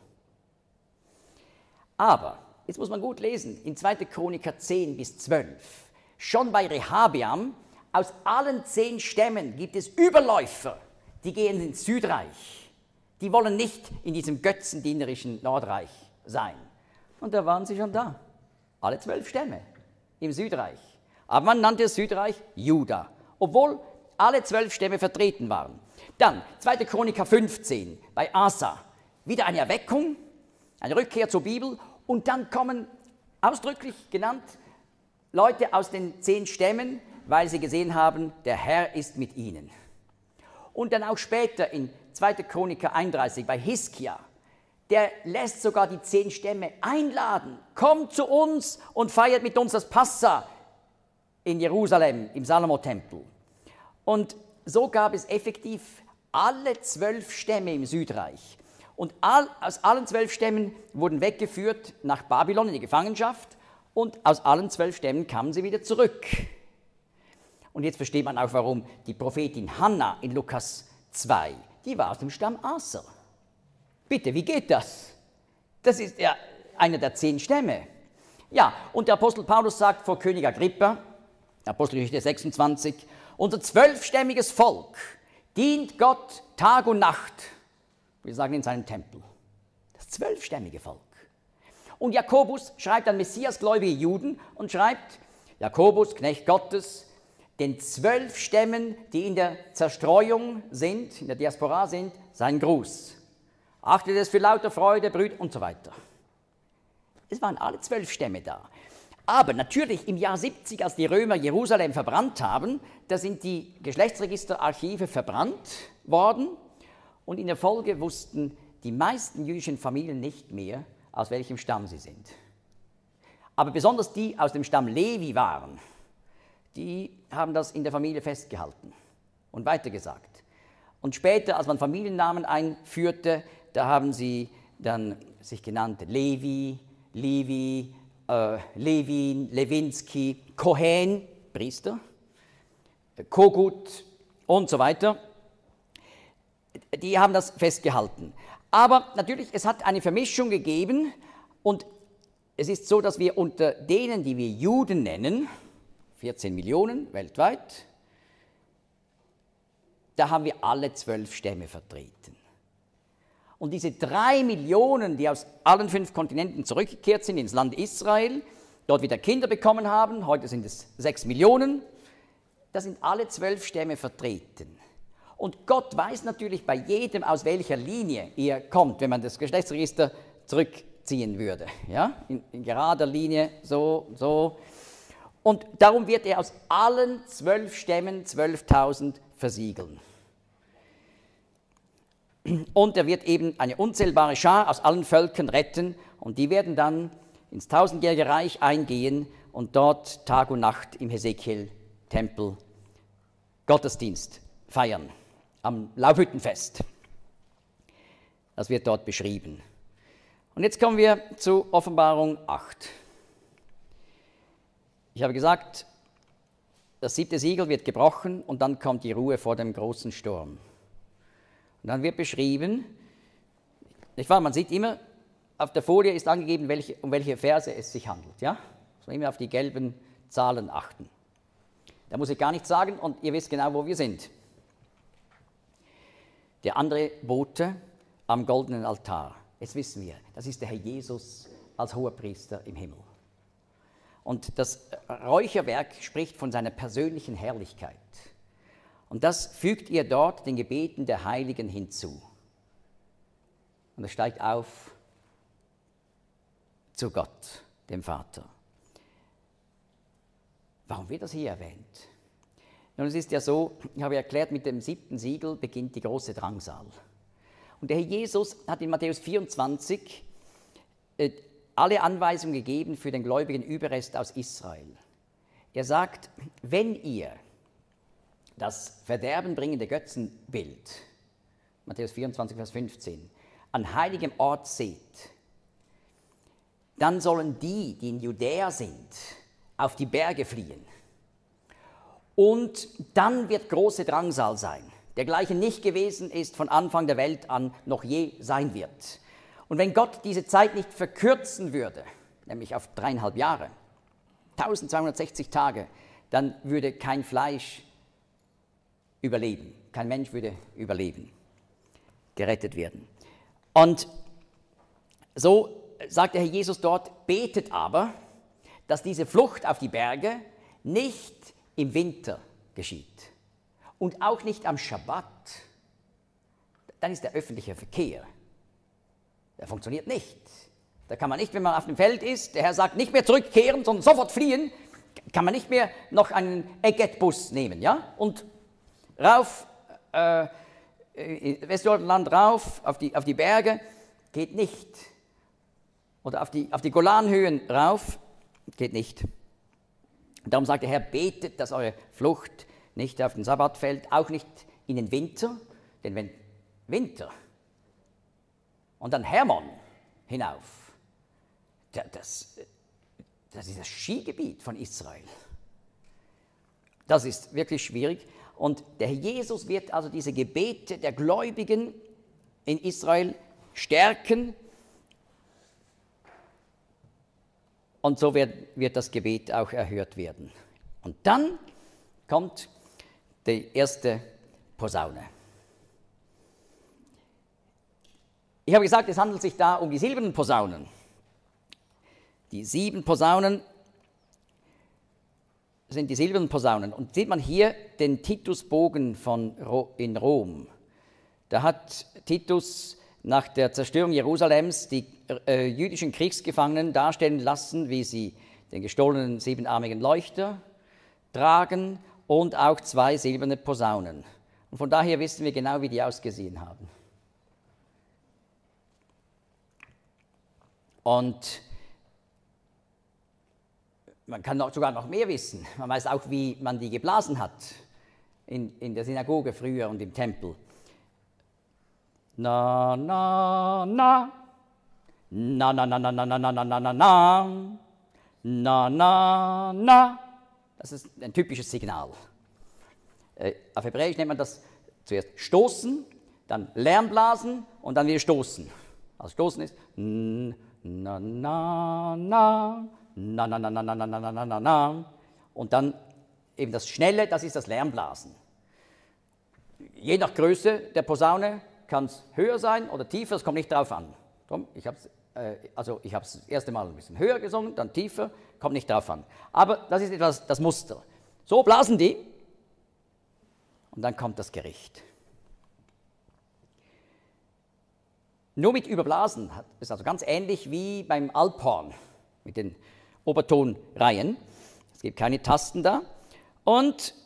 Speaker 1: Aber, jetzt muss man gut lesen, in 2. Chroniker 10 bis 12, schon bei Rehabeam, aus allen 10 Stämmen gibt es Überläufer, die gehen ins Südreich. Die wollen nicht in diesem götzendienerischen Nordreich sein. Und da waren sie schon da, alle 12 Stämme im Südreich. Aber man nannte das Südreich Juda, obwohl alle 12 Stämme vertreten waren. Dann 2. Chroniker 15 bei Asa, wieder eine Erweckung, eine Rückkehr zur Bibel, und dann kommen ausdrücklich genannt Leute aus den 10 Stämmen, weil sie gesehen haben, der Herr ist mit ihnen. Und dann auch später in 2. Chroniker 31 bei Hiskia, der lässt sogar die 10 Stämme einladen, kommt zu uns und feiert mit uns das Passa in Jerusalem, im Salomo-Tempel. Und so gab es effektiv alle 12 Stämme im Südreich. Und aus allen 12 Stämmen wurden weggeführt nach Babylon in die Gefangenschaft, und aus allen 12 Stämmen kamen sie wieder zurück. Und jetzt versteht man auch, warum die Prophetin Hannah in Lukas 2, die war aus dem Stamm Aser. Bitte, wie geht das? Das ist ja einer der 10 Stämme. Ja, und der Apostel Paulus sagt vor König Agrippa, Apostelgeschichte 26, unser 12-stämmiges Volk dient Gott Tag und Nacht, wir sagen in seinem Tempel. Das 12-stämmige Volk. Und Jakobus schreibt an messiasgläubige Juden und schreibt, Jakobus, Knecht Gottes, den 12 Stämmen, die in der Zerstreuung sind, in der Diaspora sind, sein Gruß. Achtet es für lauter Freude, Brüder und so weiter. Es waren alle 12 Stämme da. Aber natürlich im Jahr 70, als die Römer Jerusalem verbrannt haben, da sind die Geschlechtsregisterarchive verbrannt worden, und in der Folge wussten die meisten jüdischen Familien nicht mehr, aus welchem Stamm sie sind. Aber besonders die aus dem Stamm Levi waren, die haben das in der Familie festgehalten und weitergesagt. Und später, als man Familiennamen einführte, da haben sie dann sich genannt Levi, Levin, Lewinsky, Kohen, Priester, Kogut und so weiter. Die haben das festgehalten. Aber natürlich, es hat eine Vermischung gegeben, und es ist so, dass wir unter denen, die wir Juden nennen, 14 Millionen weltweit, da haben wir alle 12 Stämme vertreten. Und diese 3 Millionen, die aus allen 5 Kontinenten zurückgekehrt sind ins Land Israel, dort wieder Kinder bekommen haben, heute sind es 6 Millionen, da sind alle 12 Stämme vertreten. Und Gott weiß natürlich bei jedem, aus welcher Linie ihr kommt, wenn man das Geschlechtsregister zurückziehen würde. Ja? In gerader Linie, so. Und darum wird er aus allen 12 Stämmen 12.000 versiegeln. Und er wird eben eine unzählbare Schar aus allen Völkern retten und die werden dann ins tausendjährige Reich eingehen und dort Tag und Nacht im Hesekiel-Tempel Gottesdienst feiern, am Laubhüttenfest. Das wird dort beschrieben. Und jetzt kommen wir zu Offenbarung 8. Ich habe gesagt, das 7. Siegel wird gebrochen und dann kommt die Ruhe vor dem großen Sturm. Und dann wird beschrieben, nicht wahr, man sieht immer, auf der Folie ist angegeben, um welche Verse es sich handelt. Ja? Muss man immer auf die gelben Zahlen achten. Da muss ich gar nichts sagen und ihr wisst genau, wo wir sind. Der andere Bote am goldenen Altar. Jetzt wissen wir, das ist der Herr Jesus als Hohepriester im Himmel. Und das Räucherwerk spricht von seiner persönlichen Herrlichkeit. Und das fügt ihr dort den Gebeten der Heiligen hinzu. Und es steigt auf zu Gott, dem Vater. Warum wird das hier erwähnt? Nun, es ist ja so, ich habe erklärt, mit dem 7. Siegel beginnt die große Drangsal. Und der Herr Jesus hat in Matthäus 24 alle Anweisungen gegeben für den gläubigen Überrest aus Israel. Er sagt, wenn ihr das verderbenbringende Götzenbild, Matthäus 24, Vers 15, an heiligem Ort seht, dann sollen die in Judäa sind, auf die Berge fliehen. Und dann wird große Drangsal sein, dergleichen nicht gewesen ist von Anfang der Welt an, noch je sein wird. Und wenn Gott diese Zeit nicht verkürzen würde, nämlich auf 3,5 Jahre, 1260 Tage, dann würde kein Fleisch überleben, kein Mensch würde überleben, gerettet werden. Und so sagt der Herr Jesus dort, betet aber, dass diese Flucht auf die Berge nicht im Winter geschieht und auch nicht am Schabbat. Dann ist der öffentliche Verkehr. Der funktioniert nicht. Da kann man nicht, wenn man auf dem Feld ist, der Herr sagt, nicht mehr zurückkehren, sondern sofort fliehen, kann man nicht mehr noch einen Egget-Bus nehmen, ja? Und rauf, Westjordanland rauf, auf die Berge, geht nicht. Oder auf die Golanhöhen rauf, geht nicht. Und darum sagt der Herr, betet, dass eure Flucht nicht auf den Sabbat fällt, auch nicht in den Winter, denn wenn Winter und dann Hermon hinauf, das ist das Skigebiet von Israel. Das ist wirklich schwierig. Und der Herr Jesus wird also diese Gebete der Gläubigen in Israel stärken. Und so wird das Gebet auch erhört werden. Und dann kommt die erste Posaune. Ich habe gesagt, es handelt sich da um die silbernen Posaunen. Die 7 Posaunen sind die silbernen Posaunen. Und sieht man hier den Titusbogen in Rom. Da hat Titus nach der Zerstörung Jerusalems die jüdischen Kriegsgefangenen darstellen lassen, wie sie den gestohlenen 7-armigen Leuchter tragen und auch 2 silberne Posaunen. Und von daher wissen wir genau, wie die ausgesehen haben. Und man kann sogar noch mehr wissen. Man weiß auch, wie man die geblasen hat in der Synagoge früher und im Tempel. Na, na, na, na, na, na, na, na, na, na, na, na, na, na, na, na. Das ist ein typisches Signal. Auf Hebräisch nennt man das zuerst stoßen, dann Lärmblasen und dann wieder stoßen. Also stoßen ist na, na, na, na, na, na, na, na, na, na, na, na, na. Und dann eben das Schnelle, das ist das Lärmblasen. Je nach Größe der Posaune kann es höher sein oder tiefer, es kommt nicht darauf an. Ich habe es das erste Mal ein bisschen höher gesungen, dann tiefer, kommt nicht darauf an. Aber das ist etwas das Muster. So blasen die und dann kommt das Gericht. Nur mit Überblasen ist also ganz ähnlich wie beim Alphorn mit den Obertonreihen. gibt keine Tasten da. Und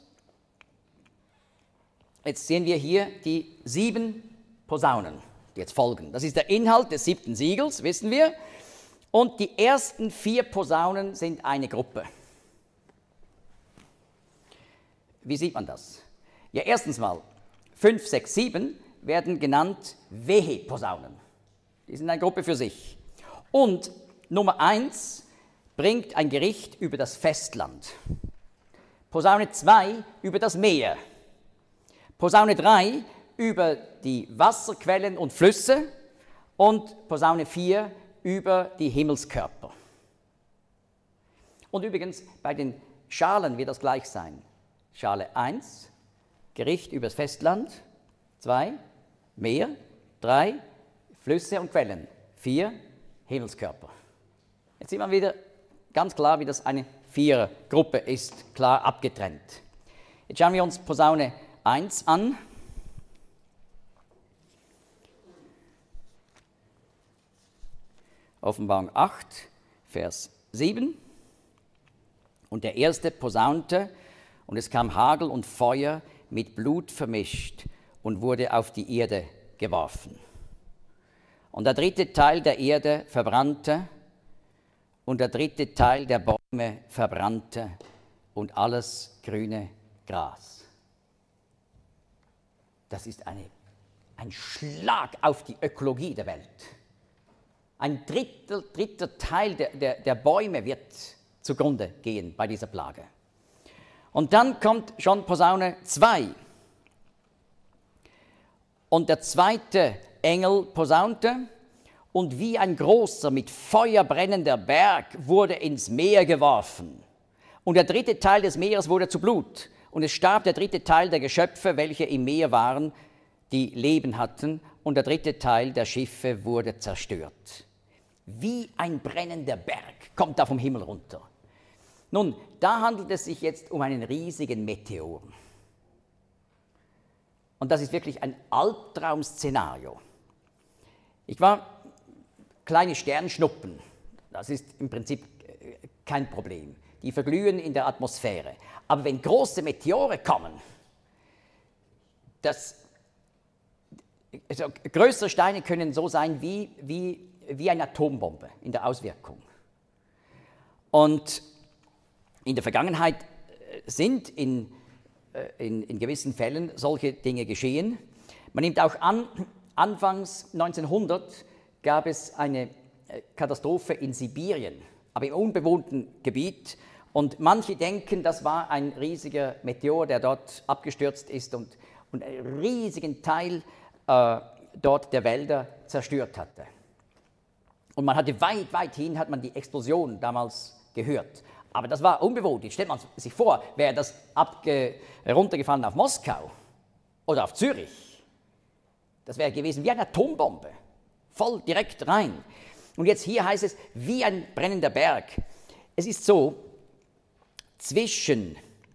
Speaker 1: jetzt sehen wir hier die 7 Posaunen, die jetzt folgen. Das ist der Inhalt des 7. Siegels, wissen wir. Und die ersten 4 Posaunen sind eine Gruppe. Wie sieht man das? Ja, erstens mal, 5, 6, 7 werden genannt Wehe-Posaunen. Die sind eine Gruppe für sich. Und Nummer 1 bringt ein Gericht über das Festland. Posaune 2 über das Meer. Posaune 3 über die Wasserquellen und Flüsse. Und Posaune 4 über die Himmelskörper. Und übrigens, bei den Schalen wird das gleich sein. Schale 1, Gericht über das Festland. 2, Meer. 3, Flüsse und Quellen. 4, Himmelskörper. Jetzt sieht man wieder ganz klar, wie das eine Vierergruppe ist, klar abgetrennt. Jetzt schauen wir uns Posaune 1 an. Offenbarung 8, Vers 7. Und der erste posaunte, und es kam Hagel und Feuer mit Blut vermischt und wurde auf die Erde geworfen. Und der dritte Teil der Erde verbrannte und der dritte Teil der Bäume verbrannte und alles grüne Gras. Das ist ein Schlag auf die Ökologie der Welt. Ein dritter Teil der Bäume wird zugrunde gehen bei dieser Plage. Und dann kommt schon Posaune 2. Und der zweite Engel posaunte, und wie ein großer, mit Feuer brennender Berg wurde ins Meer geworfen. Und der dritte Teil des Meeres wurde zu Blut. Und es starb der dritte Teil der Geschöpfe, welche im Meer waren, die Leben hatten. Und der dritte Teil der Schiffe wurde zerstört. Wie ein brennender Berg kommt da vom Himmel runter. Nun, da handelt es sich jetzt um einen riesigen Meteor. Und das ist wirklich ein Albtraum-Szenario. Kleine Sternschnuppen, das ist im Prinzip kein Problem. Die verglühen in der Atmosphäre. Aber wenn große Meteore kommen, größere Steine können so sein wie eine Atombombe in der Auswirkung. Und in der Vergangenheit sind in gewissen Fällen solche Dinge geschehen. Man nimmt auch an, anfangs 1900 gab es eine Katastrophe in Sibirien, aber im unbewohnten Gebiet. Und manche denken, das war ein riesiger Meteor, der dort abgestürzt ist und einen riesigen Teil dort der Wälder zerstört hatte. Und man hatte weit hin hat man die Explosion damals gehört. Aber das war unbewohnt. Jetzt stellt man sich vor, wäre das runtergefallen auf Moskau oder auf Zürich. Das wäre gewesen wie eine Atombombe. Voll direkt rein. Und jetzt hier heißt es, wie ein brennender Berg. Es ist so, zwischen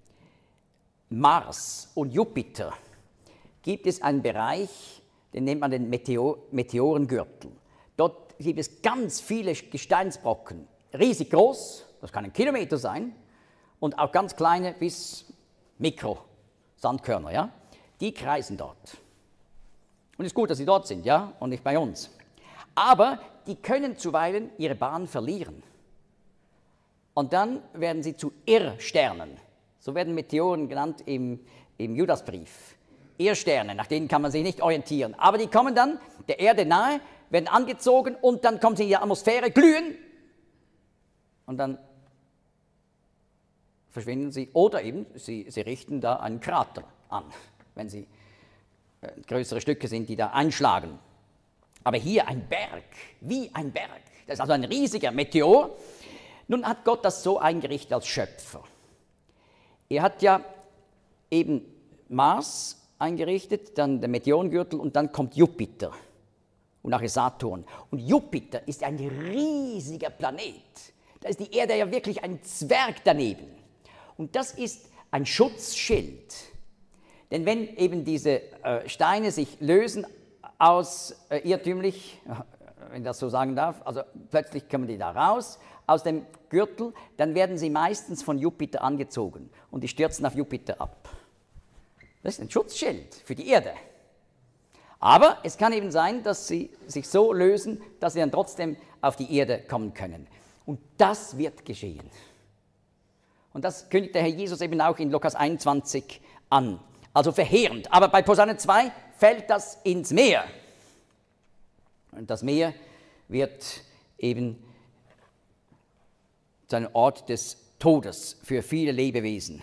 Speaker 1: Mars und Jupiter gibt es einen Bereich, den nennt man den Meteorengürtel. Dort gibt es ganz viele Gesteinsbrocken, riesig groß, das kann 1 Kilometer sein, und auch ganz kleine bis Mikro-Sandkörner, ja? Die kreisen dort. Und es ist gut, dass sie dort sind, ja, und nicht bei uns. Aber die können zuweilen ihre Bahn verlieren. Und dann werden sie zu Irrsternen. So werden Meteoren genannt im Judasbrief. Irrsterne, nach denen kann man sich nicht orientieren. Aber die kommen dann der Erde nahe, werden angezogen und dann kommen sie in die Atmosphäre, glühen und dann verschwinden sie. Oder eben, sie richten da einen Krater an, wenn sie größere Stücke sind, die da einschlagen. Aber hier ein Berg, wie ein Berg. Das ist also ein riesiger Meteor. Nun hat Gott das so eingerichtet als Schöpfer. Er hat ja eben Mars eingerichtet, dann der Meteorengürtel und dann kommt Jupiter und nachher Saturn. Und Jupiter ist ein riesiger Planet. Da ist die Erde ja wirklich ein Zwerg daneben. Und das ist ein Schutzschild. Denn wenn eben diese Steine sich lösen aus irrtümlich, wenn ich das so sagen darf, also plötzlich kommen die da raus aus dem Gürtel, dann werden sie meistens von Jupiter angezogen und die stürzen auf Jupiter ab. Das ist ein Schutzschild für die Erde. Aber es kann eben sein, dass sie sich so lösen, dass sie dann trotzdem auf die Erde kommen können. Und das wird geschehen. Und das kündigt der Herr Jesus eben auch in Lukas 21 an. Also verheerend. Aber bei Posaune 2 fällt das ins Meer. Und das Meer wird eben zu einem Ort des Todes für viele Lebewesen.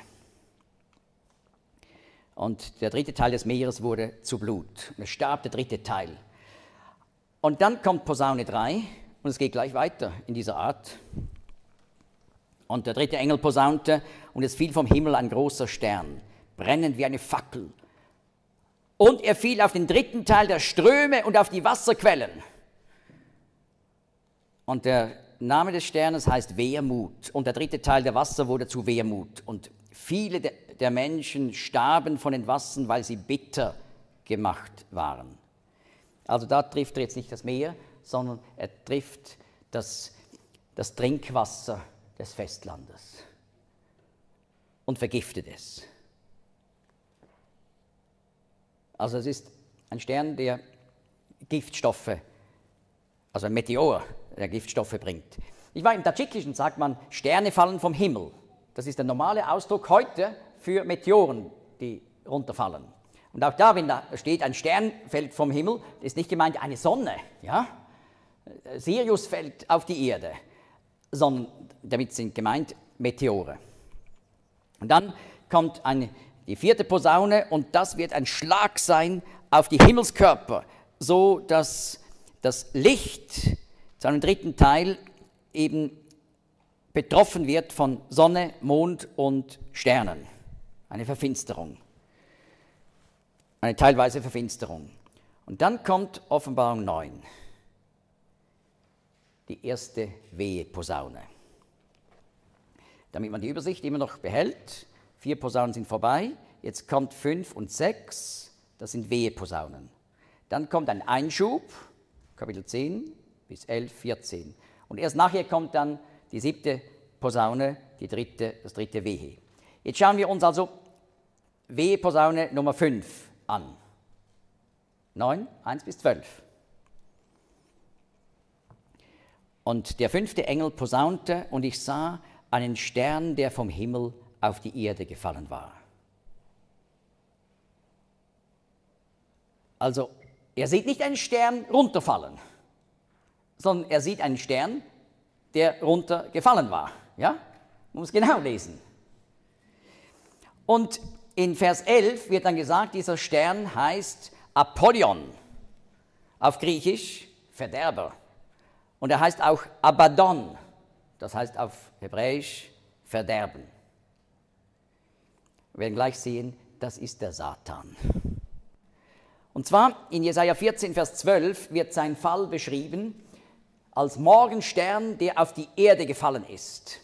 Speaker 1: Und der dritte Teil des Meeres wurde zu Blut. Und es starb der dritte Teil. Und dann kommt Posaune 3 und es geht gleich weiter in dieser Art. Und der dritte Engel posaunte und es fiel vom Himmel ein großer Stern, brennend wie eine Fackel. Und er fiel auf den dritten Teil der Ströme und auf die Wasserquellen. Und der Name des Sternes heißt Wehmut. Und der dritte Teil der Wasser wurde zu Wehmut. Und viele der Menschen starben von den Wassern, weil sie bitter gemacht waren. Also da trifft er jetzt nicht das Meer, sondern er trifft das Trinkwasser des Festlandes und vergiftet es. Also es ist ein Stern, der Giftstoffe, also ein Meteor, der Giftstoffe bringt. Ich weiß, im Tadschikischen sagt man, Sterne fallen vom Himmel. Das ist der normale Ausdruck heute für Meteoren, die runterfallen. Und auch da, wenn da steht, ein Stern fällt vom Himmel, ist nicht gemeint eine Sonne, ja? Sirius fällt auf die Erde, sondern damit sind gemeint Meteore. Und dann kommt die vierte Posaune und das wird ein Schlag sein auf die Himmelskörper, so dass das Licht zu einem dritten Teil eben betroffen wird von Sonne, Mond und Sternen. Eine Verfinsterung. Eine teilweise Verfinsterung. Und dann kommt Offenbarung 9. Die erste Weheposaune. Damit man die Übersicht immer noch behält, 4 Posaunen sind vorbei, jetzt kommt 5 und 6, das sind Weheposaunen. Dann kommt ein Einschub, Kapitel 10 bis 11, 14. Und erst nachher kommt dann die 7. Posaune, das dritte Wehe. Jetzt schauen wir uns also Weheposaune Nummer 5 an. 9, 1 bis 12. Und der 5. Engel posaunte, und ich sah einen Stern, der vom Himmel auf die Erde gefallen war. Also, er sieht nicht einen Stern runterfallen, sondern er sieht einen Stern, der runtergefallen war. Ja? Man muss genau lesen. Und in Vers 11 wird dann gesagt, dieser Stern heißt Apollyon, auf Griechisch Verderber. Und er heißt auch Abaddon, das heißt auf Hebräisch Verderben. Wir werden gleich sehen, das ist der Satan. Und zwar in Jesaja 14, Vers 12 wird sein Fall beschrieben als Morgenstern, der auf die Erde gefallen ist.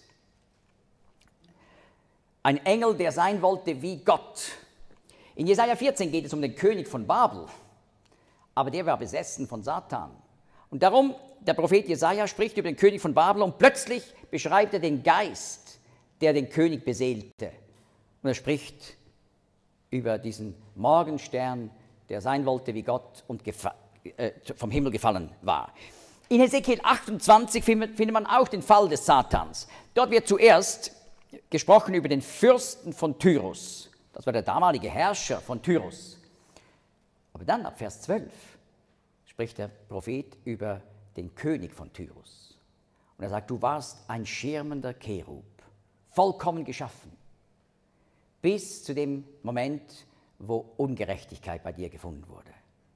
Speaker 1: Ein Engel, der sein wollte wie Gott. In Jesaja 14 geht es um den König von Babel, aber der war besessen von Satan. Und darum, der Prophet Jesaja spricht über den König von Babel und plötzlich beschreibt er den Geist, der den König beseelte. Und er spricht über diesen Morgenstern, der sein wollte wie Gott und vom Himmel gefallen war. In Hesekiel 28 findet man auch den Fall des Satans. Dort wird zuerst gesprochen über den Fürsten von Tyrus. Das war der damalige Herrscher von Tyrus. Aber dann ab Vers 12 spricht der Prophet über den König von Tyrus. Und er sagt, du warst ein schirmender Cherub, vollkommen geschaffen, bis zu dem Moment, wo Ungerechtigkeit bei dir gefunden wurde.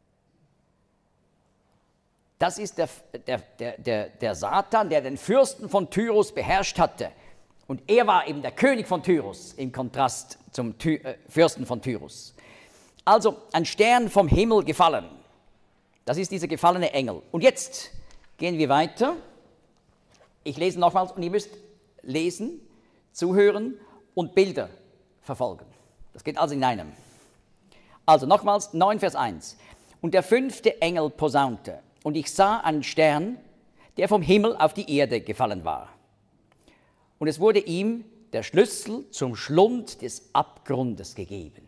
Speaker 1: Das ist der Satan, der den Fürsten von Tyrus beherrscht hatte. Und er war eben der König von Tyrus, im Kontrast zum Fürsten von Tyrus. Also ein Stern vom Himmel gefallen. Das ist dieser gefallene Engel. Und jetzt gehen wir weiter. Ich lese nochmals und ihr müsst lesen, zuhören und Bilder verfolgen. Das geht also in einem. Also nochmals 9 Vers 1. Und der 5. Engel posaunte. und ich sah einen Stern, der vom Himmel auf die Erde gefallen war. Und es wurde ihm der Schlüssel zum Schlund des Abgrundes gegeben.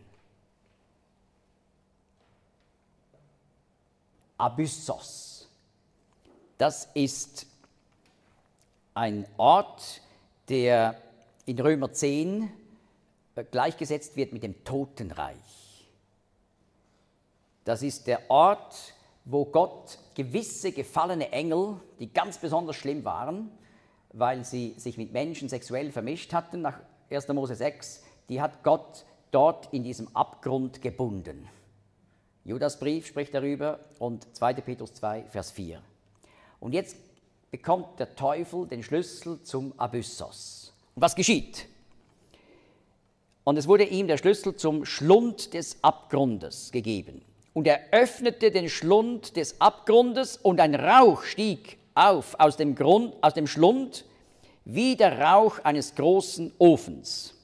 Speaker 1: Abyssos. Das ist ein Ort, der in Römer 10 gleichgesetzt wird mit dem Totenreich. Das ist der Ort, wo Gott gewisse gefallene Engel, die ganz besonders schlimm waren, weil sie sich mit Menschen sexuell vermischt hatten, nach 1. Mose 6, die hat Gott dort in diesem Abgrund gebunden. Judasbrief spricht darüber und 2. Petrus 2, Vers 4. Und jetzt bekommt der Teufel den Schlüssel zum Abyssos. Und was geschieht? Und es wurde ihm der Schlüssel zum Schlund des Abgrundes gegeben. Und er öffnete den Schlund des Abgrundes und ein Rauch stieg auf aus dem Schlund wie der Rauch eines großen Ofens.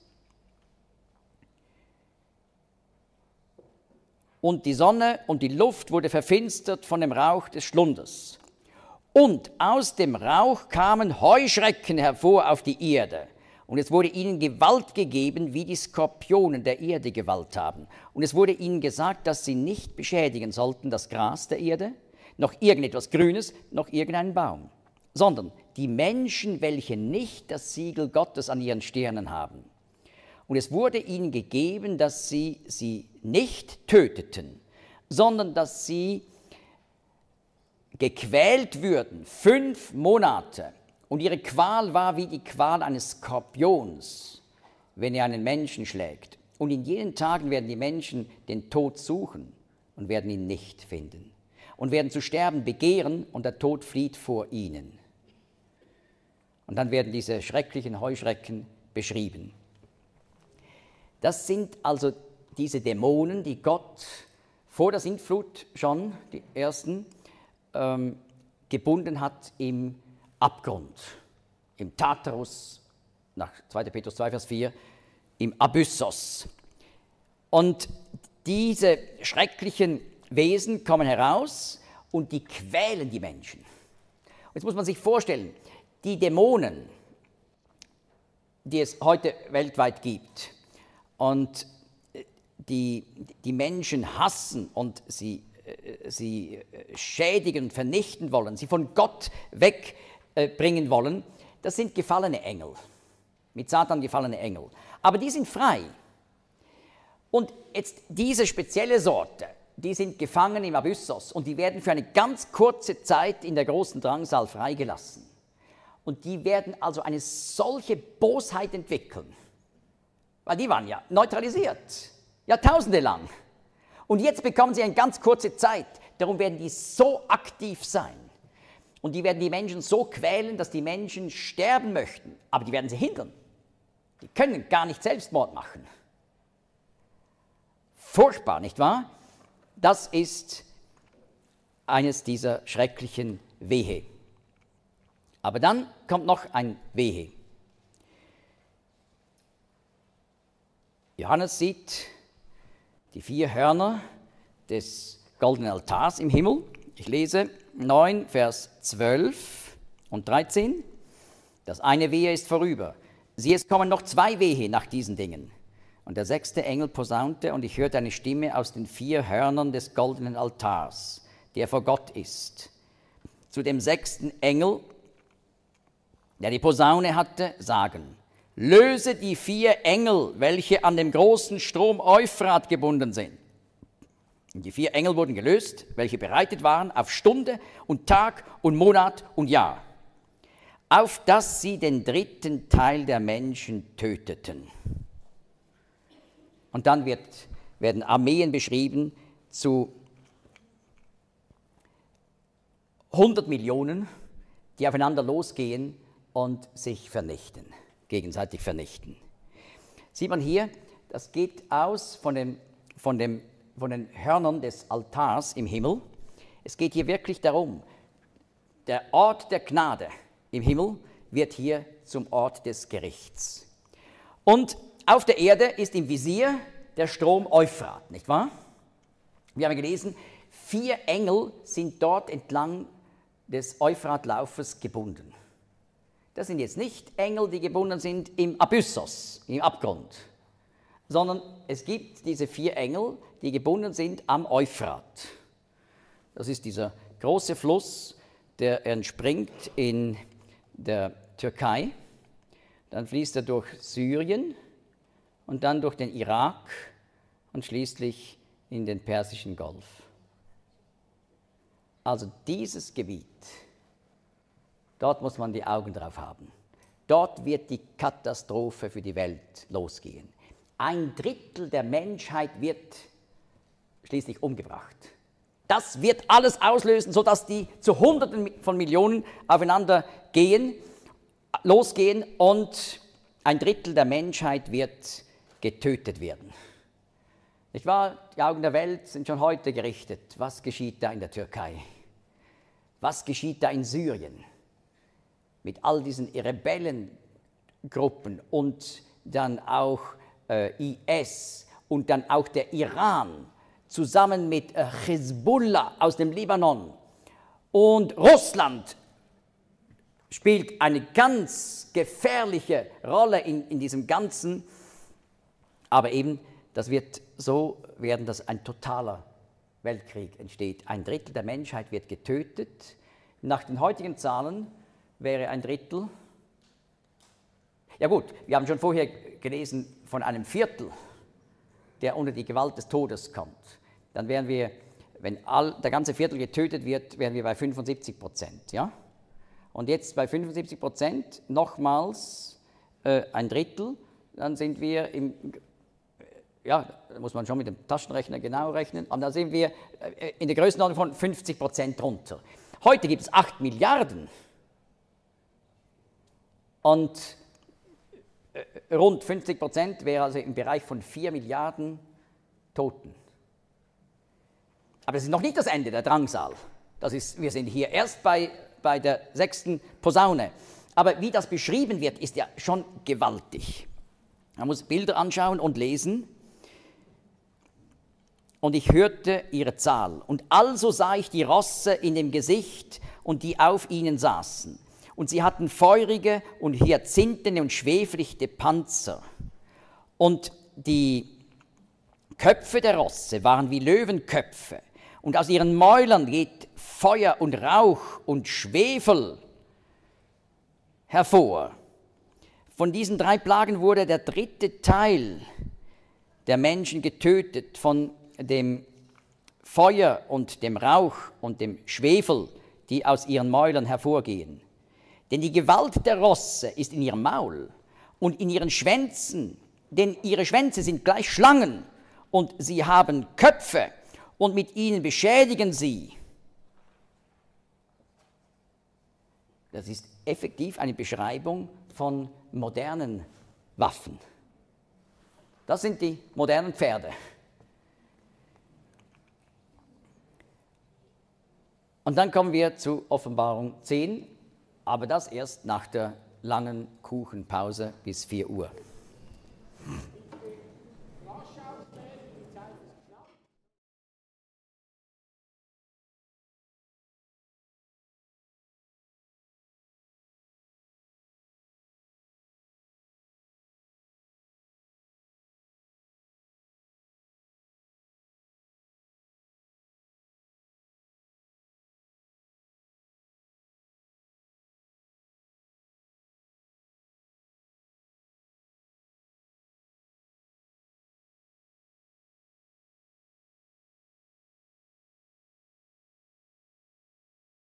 Speaker 1: Und die Sonne und die Luft wurde verfinstert von dem Rauch des Schlundes. Und aus dem Rauch kamen Heuschrecken hervor auf die Erde. Und es wurde ihnen Gewalt gegeben, wie die Skorpionen der Erde Gewalt haben. Und es wurde ihnen gesagt, dass sie nicht beschädigen sollten das Gras der Erde, noch irgendetwas Grünes, noch irgendeinen Baum, sondern die Menschen, welche nicht das Siegel Gottes an ihren Stirnen haben. Und es wurde ihnen gegeben, dass sie nicht töteten, sondern dass sie gequält würden, 5 Monate. Und ihre Qual war wie die Qual eines Skorpions, wenn er einen Menschen schlägt. Und in jenen Tagen werden die Menschen den Tod suchen und werden ihn nicht finden. Und werden zu sterben begehren und der Tod flieht vor ihnen. Und dann werden diese schrecklichen Heuschrecken beschrieben. Das sind also diese Dämonen, die Gott vor der Sintflut schon, die ersten, gebunden hat im Abgrund, im Tartarus, nach 2. Petrus 2, Vers 4, im Abyssos. Und diese schrecklichen Wesen kommen heraus und die quälen die Menschen. Und jetzt muss man sich vorstellen, die Dämonen, die es heute weltweit gibt und die Menschen hassen und sie schädigen und vernichten wollen, sie von Gott wegbringen wollen, das sind gefallene Engel, mit Satan gefallene Engel. Aber die sind frei. Und jetzt diese spezielle Sorte, die sind gefangen im Abyssos und die werden für eine ganz kurze Zeit in der großen Drangsal freigelassen. Und die werden also eine solche Bosheit entwickeln, weil die waren ja neutralisiert, Jahrtausende lang. Und jetzt bekommen sie eine ganz kurze Zeit, darum werden die so aktiv sein. Und die werden die Menschen so quälen, dass die Menschen sterben möchten, aber die werden sie hindern. Die können gar nicht Selbstmord machen. Furchtbar, nicht wahr? Das ist eines dieser schrecklichen Wehe. Aber dann kommt noch ein Wehe. Johannes sieht die 4 Hörner des goldenen Altars im Himmel. Ich lese 9, Vers 12 und 13. Das eine Wehe ist vorüber. Siehe, es kommen noch 2 Wehe nach diesen Dingen. Und der 6. Engel posaunte, und ich hörte eine Stimme aus den 4 Hörnern des goldenen Altars, der vor Gott ist. Zu dem 6. Engel, der die Posaune hatte, sagen: Löse die 4 Engel, welche an dem großen Strom Euphrat gebunden sind. Und die 4 Engel wurden gelöst, welche bereitet waren auf Stunde und Tag und Monat und Jahr, auf dass sie den 3. Teil der Menschen töteten. Und dann werden Armeen beschrieben zu 100 Millionen, die aufeinander losgehen und sich vernichten, gegenseitig vernichten. Sieht man hier, das geht aus von den Hörnern des Altars im Himmel. Es geht hier wirklich darum, der Ort der Gnade im Himmel wird hier zum Ort des Gerichts. Und auf der Erde ist im Visier der Strom Euphrat, nicht wahr? Wir haben gelesen, 4 Engel sind dort entlang des Euphratlaufes gebunden. Das sind jetzt nicht Engel, die gebunden sind im Abyssos, im Abgrund, sondern es gibt diese 4 Engel, die gebunden sind am Euphrat. Das ist dieser große Fluss, der entspringt in der Türkei, dann fließt er durch Syrien und dann durch den Irak und schließlich in den Persischen Golf. Also dieses Gebiet, dort muss man die Augen drauf haben. Dort wird die Katastrophe für die Welt losgehen. 1/3 der Menschheit wird schließlich umgebracht. Das wird alles auslösen, sodass die zu Hunderten von Millionen aufeinander losgehen und 1/3 der Menschheit wird getötet werden. Nicht wahr? Die Augen der Welt sind schon heute gerichtet. Was geschieht da in der Türkei? Was geschieht da in Syrien? Mit all diesen Rebellengruppen und dann auch IS und dann auch der Iran zusammen mit Hezbollah aus dem Libanon und Russland spielt eine ganz gefährliche Rolle in diesem Ganzen. Aber eben, das wird so werden, dass ein totaler Weltkrieg entsteht. 1/3 der Menschheit wird getötet. Nach den heutigen Zahlen wäre 1/3. Ja gut, wir haben schon vorher gelesen von einem Viertel, der unter die Gewalt des Todes kommt. Dann wären wir, wenn der ganze Viertel getötet wird, wären wir bei 75%. Ja? Und jetzt bei 75% nochmals 1/3, dann sind wir da muss man schon mit dem Taschenrechner genau rechnen, und dann sind wir in der Größenordnung von 50% runter. Heute gibt es 8 Milliarden und rund 50% wäre also im Bereich von 4 Milliarden Toten. Aber das ist noch nicht das Ende der Drangsal. Wir sind hier erst bei der 6. Posaune. Aber wie das beschrieben wird, ist ja schon gewaltig. Man muss Bilder anschauen und lesen. Und ich hörte ihre Zahl. Und also sah ich die Rosse in dem Gesicht und die auf ihnen saßen. Und sie hatten feurige und hyazinthene und schweflichte Panzer. Und die Köpfe der Rosse waren wie Löwenköpfe. Und aus ihren Mäulern geht Feuer und Rauch und Schwefel hervor. Von diesen 3 Plagen wurde der 3. Teil der Menschen getötet, von dem Feuer und dem Rauch und dem Schwefel, die aus ihren Mäulern hervorgehen. Denn die Gewalt der Rosse ist in ihrem Maul und in ihren Schwänzen, denn ihre Schwänze sind gleich Schlangen und sie haben Köpfe und mit ihnen beschädigen sie. Das ist effektiv eine Beschreibung von modernen Waffen. Das sind die modernen Pferde. Und dann kommen wir zu Offenbarung 10, aber das erst nach der langen Kuchenpause bis 4 Uhr.